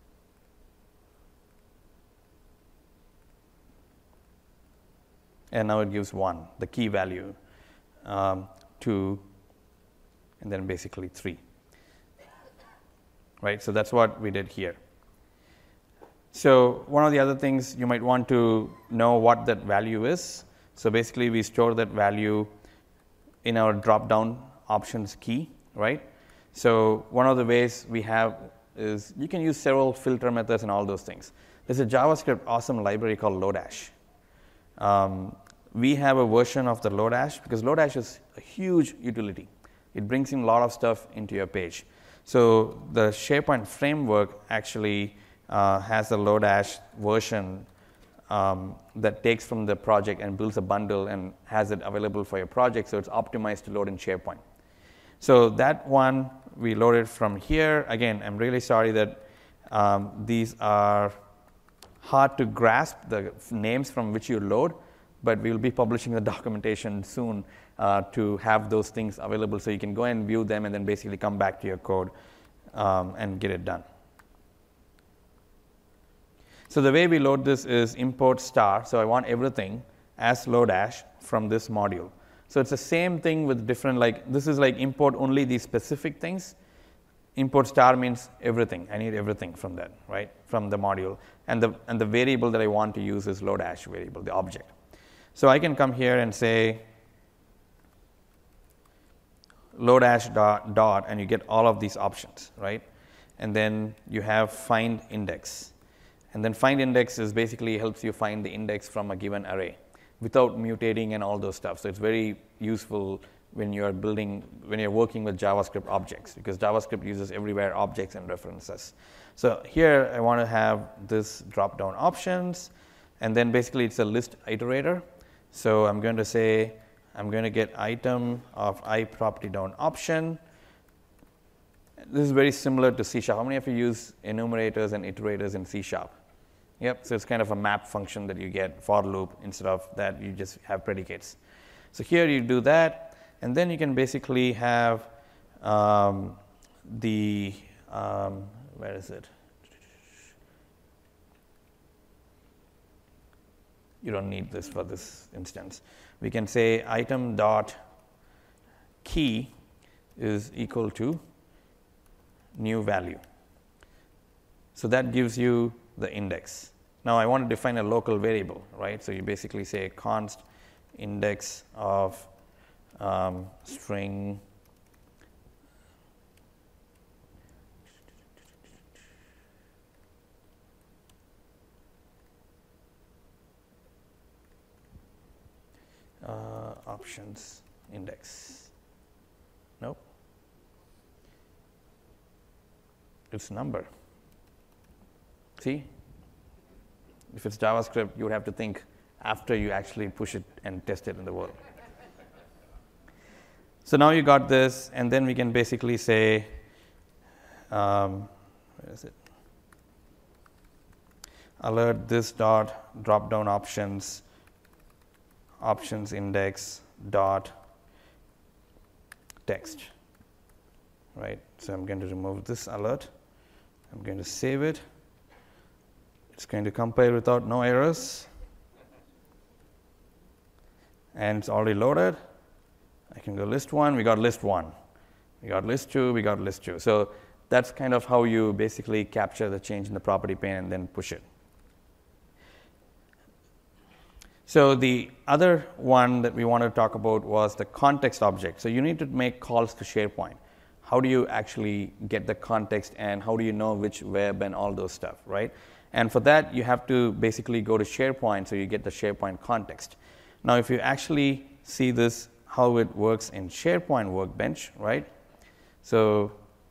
[SPEAKER 1] and now it gives 1, the key value, 2, and then basically 3. Right? So that's what we did here. So one of the other things you might want to know what that value is. So basically we store that value in our drop-down options key, right? So one of the ways we have is you can use several filter methods and all those things. There's a JavaScript awesome library called Lodash. We have a version of the Lodash because Lodash is a huge utility. It brings in a lot of stuff into your page. So the SharePoint framework actually has a Lodash version that takes from the project and builds a bundle and has it available for your project, so it's optimized to load in SharePoint. So that one we loaded from here. Again, I'm really sorry that these are hard to grasp, the names from which you load, but we will be publishing the documentation soon to have those things available so you can go and view them and then basically come back to your code and get it done. So the way we load this is import star. So I want everything as Lodash from this module. So it's the same thing with different, like this is like import only these specific things. Import star means everything. I need everything from that, right? From the module. And the variable that I want to use is Lodash variable, the object. So I can come here and say Lodash dot, and you get all of these options, right? And then you have find index. And then find index is basically helps you find the index from a given array without mutating and all those stuff. So it's very useful when you're working with JavaScript objects, because JavaScript uses everywhere objects and references. So here I want to have this drop down options, and then basically it's a list iterator. So I'm going to say I'm going to get item of I property down option. This is very similar to C#. How many of you use enumerators and iterators in C#? Yep, so it's kind of a map function that you get for loop. Instead of that, you just have predicates. So here you do that, and then you can basically have where is it? You don't need this for this instance. We can say item dot key is equal to new value. So that gives you the index. Now I want to define a local variable, right? So you basically say const index of string options index. Nope. It's number. See? If it's JavaScript, you would have to think after you actually push it and test it in the world. So now you got this, and then we can basically say, where is it? Alert this dot drop down options index dot text, right? So I'm going to remove this alert. I'm going to save it. It's going to compile without no errors, and it's already loaded. I can go list 1. We got list 1. We got list 2. We got list 2. So that's kind of how you basically capture the change in the property pane and then push it. So the other one that we wanted to talk about was the context object. So you need to make calls to SharePoint. How do you actually get the context, and how do you know which web and all those stuff, right? And for that, you have to basically go to SharePoint, so you get the SharePoint context. Now, if you actually see this, how it works in SharePoint Workbench, right? So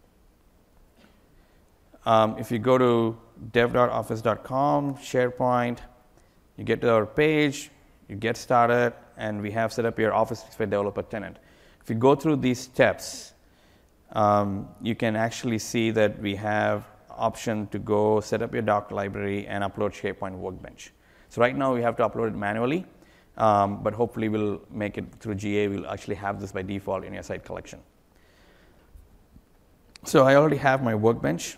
[SPEAKER 1] if you go to dev.office.com, SharePoint, you get to our page, you get started, and we have set up your Office 365 developer tenant. If you go through these steps, you can actually see that we have option to go set up your Docker library and upload SharePoint Workbench. So right now we have to upload it manually, but hopefully we'll make it through GA. We'll actually have this by default in your site collection. So I already have my Workbench.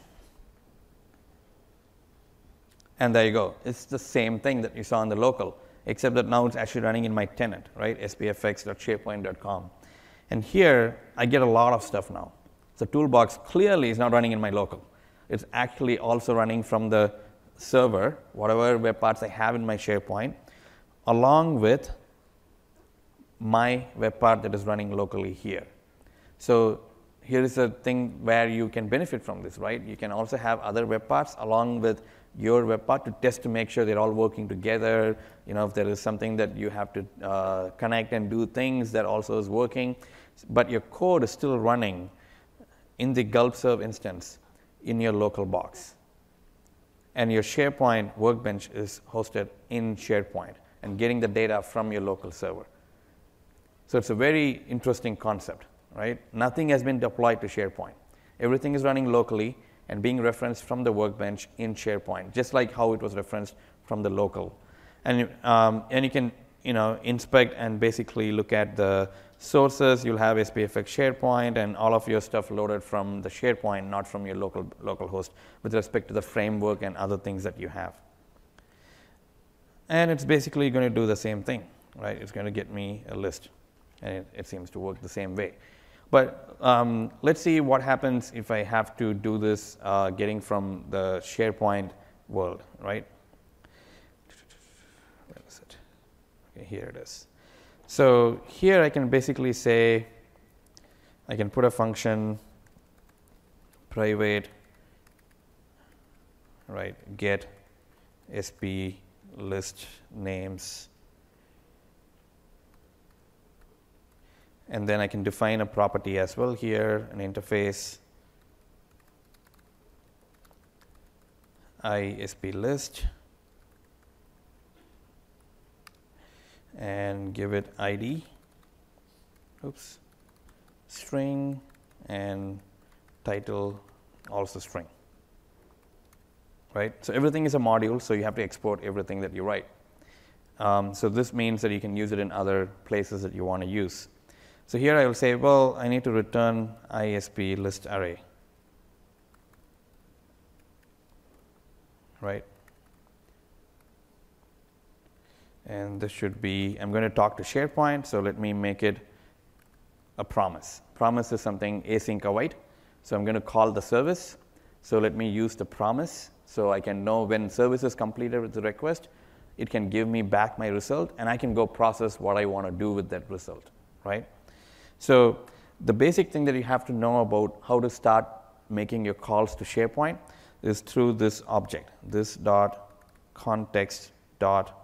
[SPEAKER 1] And there you go. It's the same thing that you saw in the local, except that now it's actually running in my tenant, right? spfx.sharepoint.com. And here, I get a lot of stuff now. So Toolbox clearly is not running in my local. It's actually also running from the server, whatever web parts I have in my SharePoint, along with my web part that is running locally here. So here is a thing where you can benefit from this, right? You can also have other web parts along with your web part to test to make sure they're all working together. You know, if there is something that you have to connect and do things that also is working, but your code is still running in the GulpServe instance in your local box. And your SharePoint Workbench is hosted in SharePoint and getting the data from your local server. So it's a very interesting concept, right? Nothing has been deployed to SharePoint. Everything is running locally and being referenced from the Workbench in SharePoint, just like how it was referenced from the local. And you can inspect and basically look at the sources. You'll have SPFX SharePoint and all of your stuff loaded from the SharePoint, not from your local host, with respect to the framework and other things that you have. And it's basically going to do the same thing, right? It's going to get me a list, and it seems to work the same way. But let's see what happens if I have to do this getting from the SharePoint world, right? Where is it? Okay, here it is. So here I can basically say I can put a function private, right, get sp list names, and then I can define a property as well here, an interface isp list, and give it id, string, and title also string, right? So everything is a module, so you have to export everything that you write. So this means that you can use it in other places that you want to use. So here I will say, well, I need to return isp list array, right? And this should be, I'm going to talk to SharePoint, so let me make it a promise. Promise is something async await, so I'm going to call the service. So let me use the promise, so I can know when service is completed with the request, it can give me back my result, and I can go process what I want to do with that result, right? So the basic thing that you have to know about how to start making your calls to SharePoint is through this object, this dot context dot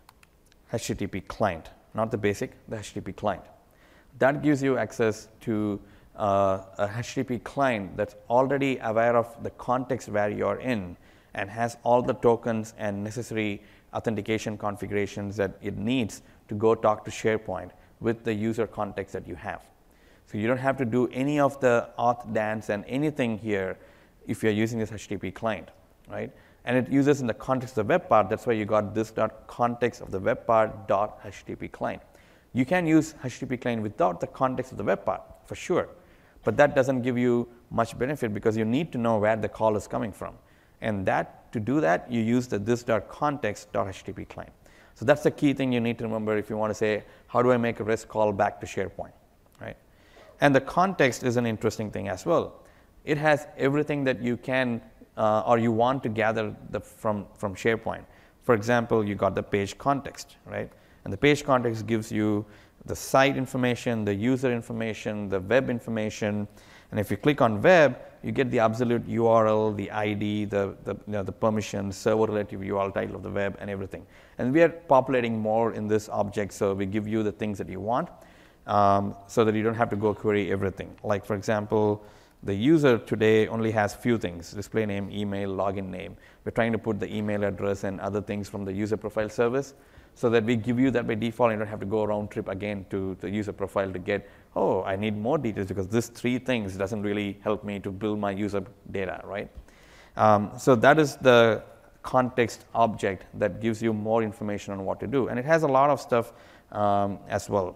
[SPEAKER 1] HTTP client, not the basic, the HTTP client. That gives you access to a HTTP client that's already aware of the context where you're in and has all the tokens and necessary authentication configurations that it needs to go talk to SharePoint with the user context that you have. So you don't have to do any of the auth dance and anything here if you're using this HTTP client, right? And it uses in the context of the web part. That's why you got this dot context of the web part dot HTTP client. You can use HTTP client without the context of the web part, for sure. But that doesn't give you much benefit because you need to know where the call is coming from. And to do that, you use the this dot context dot HTTP client. So that's the key thing you need to remember if you want to say, how do I make a REST call back to SharePoint, right? And the context is an interesting thing as well. It has everything that you can or you want to gather from SharePoint. For example, you got the page context, right? And the page context gives you the site information, the user information, the web information. And if you click on web, you get the absolute URL, the ID, the permissions, server relative URL, title of the web, and everything. And we are populating more in this object, so we give you the things that you want so that you don't have to go query everything. Like, for example, the user today only has few things: display name, email, login name. We're trying to put the email address and other things from the user profile service so that we give you that by default. You don't have to go round trip again to the user profile to get, oh, I need more details because this 3 things doesn't really help me to build my user data, right? So that is the context object that gives you more information on what to do. And it has a lot of stuff as well.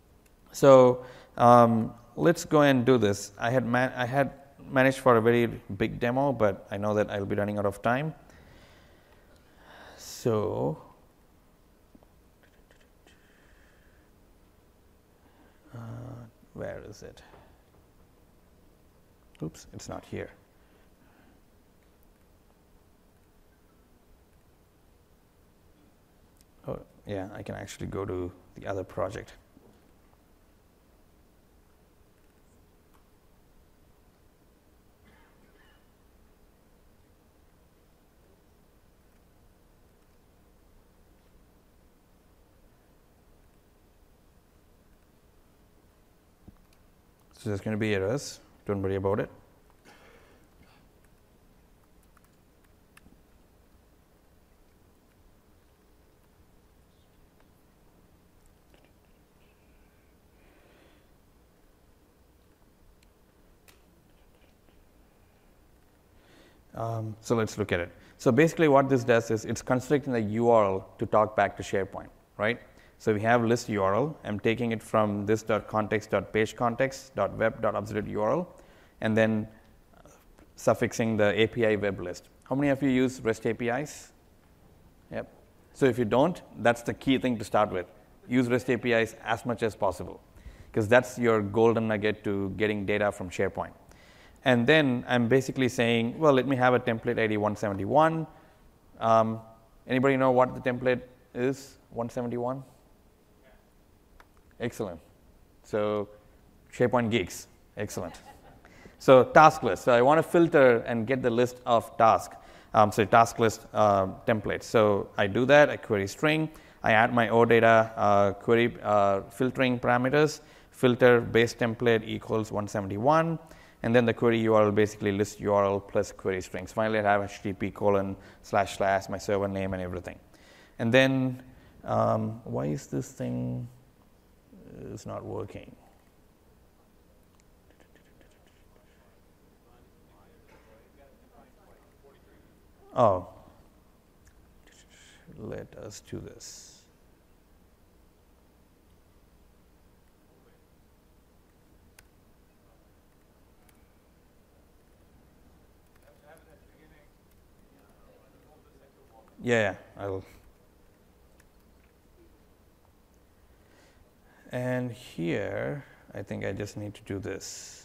[SPEAKER 1] So let's go and do this. I had managed for a very big demo, but I know that I'll be running out of time. So where is it? Oops, it's not here. Oh, yeah, I can actually go to the other project. So there's going to be errors. Don't worry about it. So let's look at it. So basically what this does is it's constricting the URL to talk back to SharePoint, right? So we have list URL. I'm taking it from this .context.pagecontext.web.absolute URL, and then suffixing the API web list. How many of you use REST APIs? Yep. So if you don't, that's the key thing to start with. Use REST APIs as much as possible, because that's your golden nugget to getting data from SharePoint. And then I'm basically saying, well, let me have a template ID 171. Anybody know what the template is, 171? Excellent. So SharePoint Geeks, Excellent. So task list. So I want to filter and get the list of tasks. So task list templates. So I do that. I query string. I add my OData query filtering parameters. Filter base template equals 171. And then the query URL basically lists URL plus query strings. Finally, I have http:// my server name and everything. And then why is this thing is not working? Oh, let us do this. Yeah, I'll. And here, I think I just need to do this.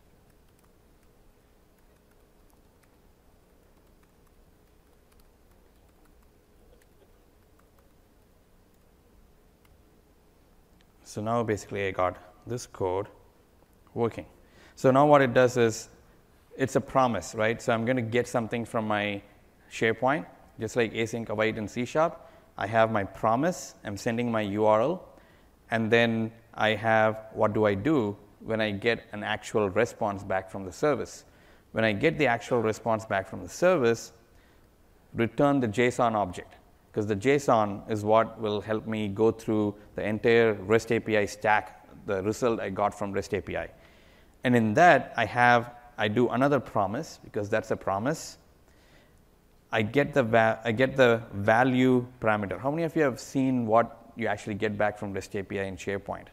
[SPEAKER 1] So now basically I got this code working. So now what it does is it's a promise, right? So I'm going to get something from my SharePoint, just like async await in C#. I have my promise. I'm sending my URL. And then I have what do I do when I get an actual response back from the service. When I get the actual response back from the service, return the JSON object, because the JSON is what will help me go through the entire REST API stack, the result I got from REST API. And in that, I do another promise, because that's a promise. I get the value parameter. How many of you have seen what you actually get back from REST API in SharePoint?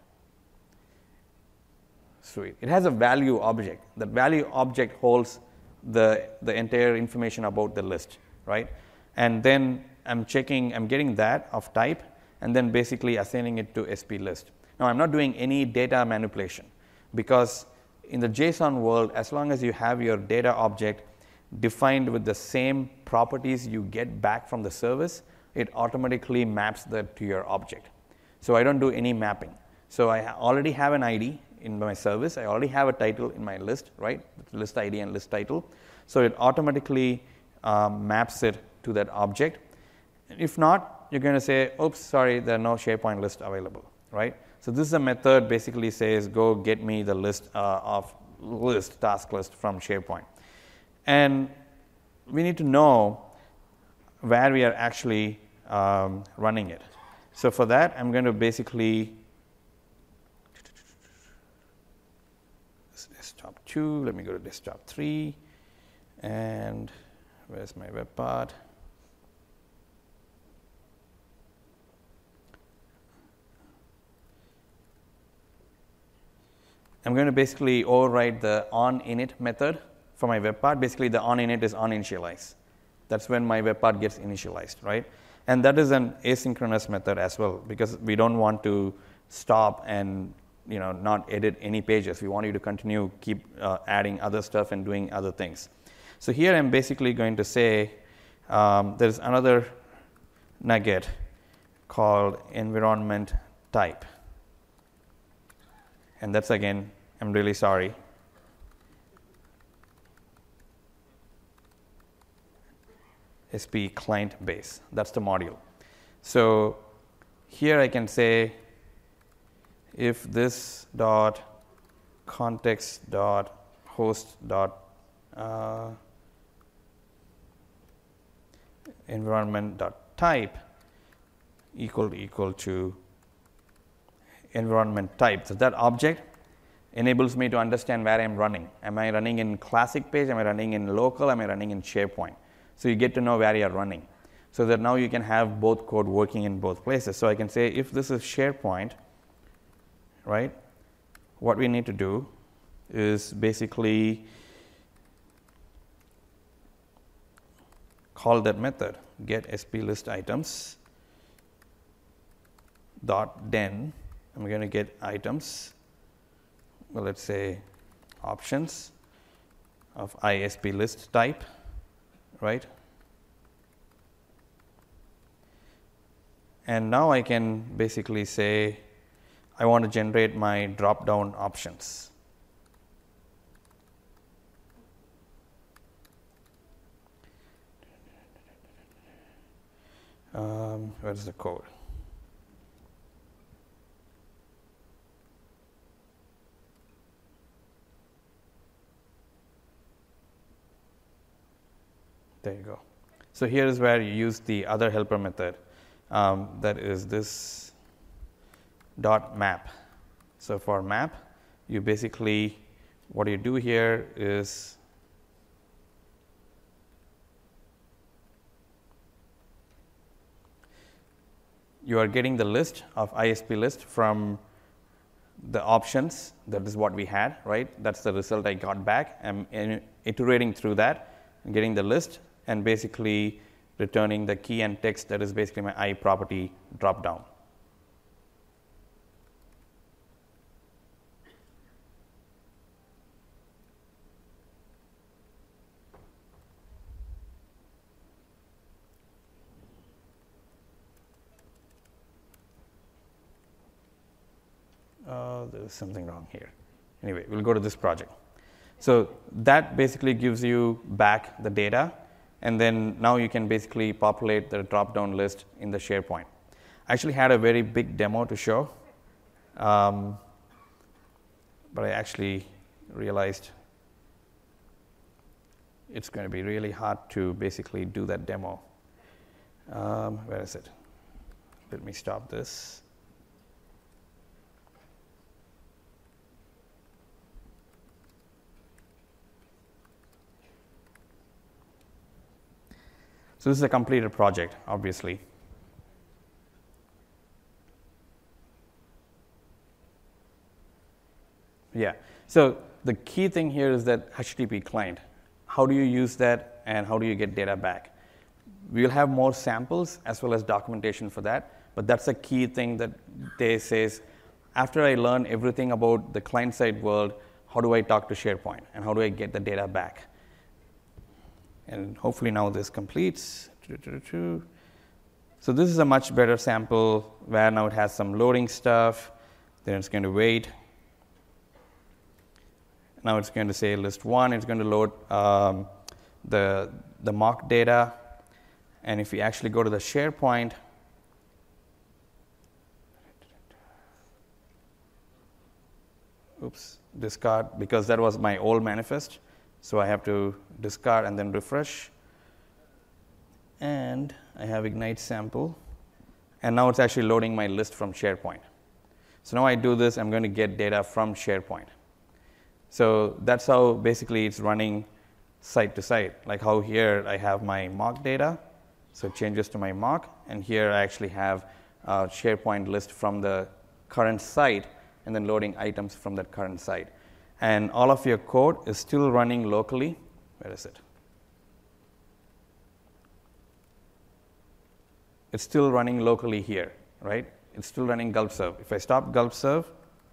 [SPEAKER 1] Sweet. It has a value object. That value object holds the entire information about the list, right? And then I'm getting that of type, and then basically assigning it to SP list. Now, I'm not doing any data manipulation, because in the JSON world, as long as you have your data object defined with the same properties you get back from the service, it automatically maps that to your object. So I don't do any mapping. So I already have an ID in my service. I already have a title in my list, right? List ID and list title. So it automatically maps it to that object. If not, you're going to say, oops, sorry, there are no SharePoint list available, right? So this is a method basically says, go get me the list task list from SharePoint. And we need to know where we are actually running it. So for that, I'm going to basically desktop 2. Let me go to desktop 3. And where's my web part? I'm going to basically override the onInit method for my web part. Basically, the onInit is oninitialize. That's when my web part gets initialized, right? And that is an asynchronous method as well, because we don't want to stop and not edit any pages. We want you to continue, keep adding other stuff and doing other things. So here I'm basically going to say there's another nugget called environment type. And that's, again, I'm really sorry. SP client base, that's the module. So here I can say if this dot context dot host dot environment dot type equal to environment type. So that object enables me to understand where I'm running. Am I running in classic page? Am I running in local? Am I running in SharePoint? So you get to know where you're running, so that now you can have both code working in both places. So I can say if this is SharePoint, right, what we need to do is basically call that method, get SP list items dot den. I'm going to get items, well, let's say options of ISP list type, right? And now I can basically say I want to generate my drop down options. Where's the code? There you go. So here is where you use the other helper method. That is this dot map. So for map, you basically, what you do here is you are getting the list of ISP list from the options. That is what we had, right? That's the result I got back. I'm iterating through that and getting the list and basically returning the key and text that is basically my I property drop down. There's something wrong here. Anyway, we'll go to this project. So that basically gives you back the data, and then now you can basically populate the drop-down list in the SharePoint. I actually had a very big demo to show, but I actually realized it's going to be really hard to basically do that demo. Where is it? Let me stop this. So this is a completed project, obviously. Yeah. So the key thing here is that HTTP client. How do you use that, and how do you get data back? We'll have more samples as well as documentation for that, but that's a key thing that they says, after I learn everything about the client-side world, how do I talk to SharePoint, and how do I get the data back? And hopefully now this completes. So this is a much better sample where now it has some loading stuff. Then it's going to wait. Now it's going to say list 1. It's going to load the mock data. And if we actually go to the SharePoint, oops, discard, because that was my old manifest. So I have to discard and then refresh. And I have Ignite sample. And now it's actually loading my list from SharePoint. So now I do this, I'm going to get data from SharePoint. So that's how basically it's running site to site. Like how here I have my mock data. So it changes to my mock. And here I actually have a SharePoint list from the current site and then loading items from that current site. And all of your code is still running locally. Where is it? It's still running locally here, right? It's still running gulp serve. If I stop gulp serve,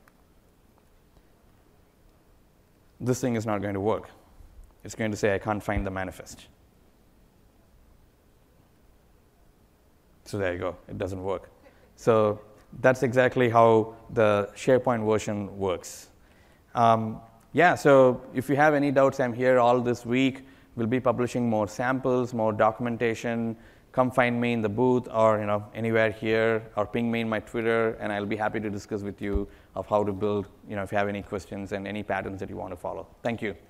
[SPEAKER 1] this thing is not going to work. It's going to say I can't find the manifest. So there you go. It doesn't work. So that's exactly how the SharePoint version works. Yeah, so if you have any doubts, I'm here all this week. We'll be publishing more samples, more documentation. Come find me in the booth or anywhere here, or ping me in my Twitter, and I'll be happy to discuss with you of how to build, if you have any questions and any patterns that you want to follow. Thank you.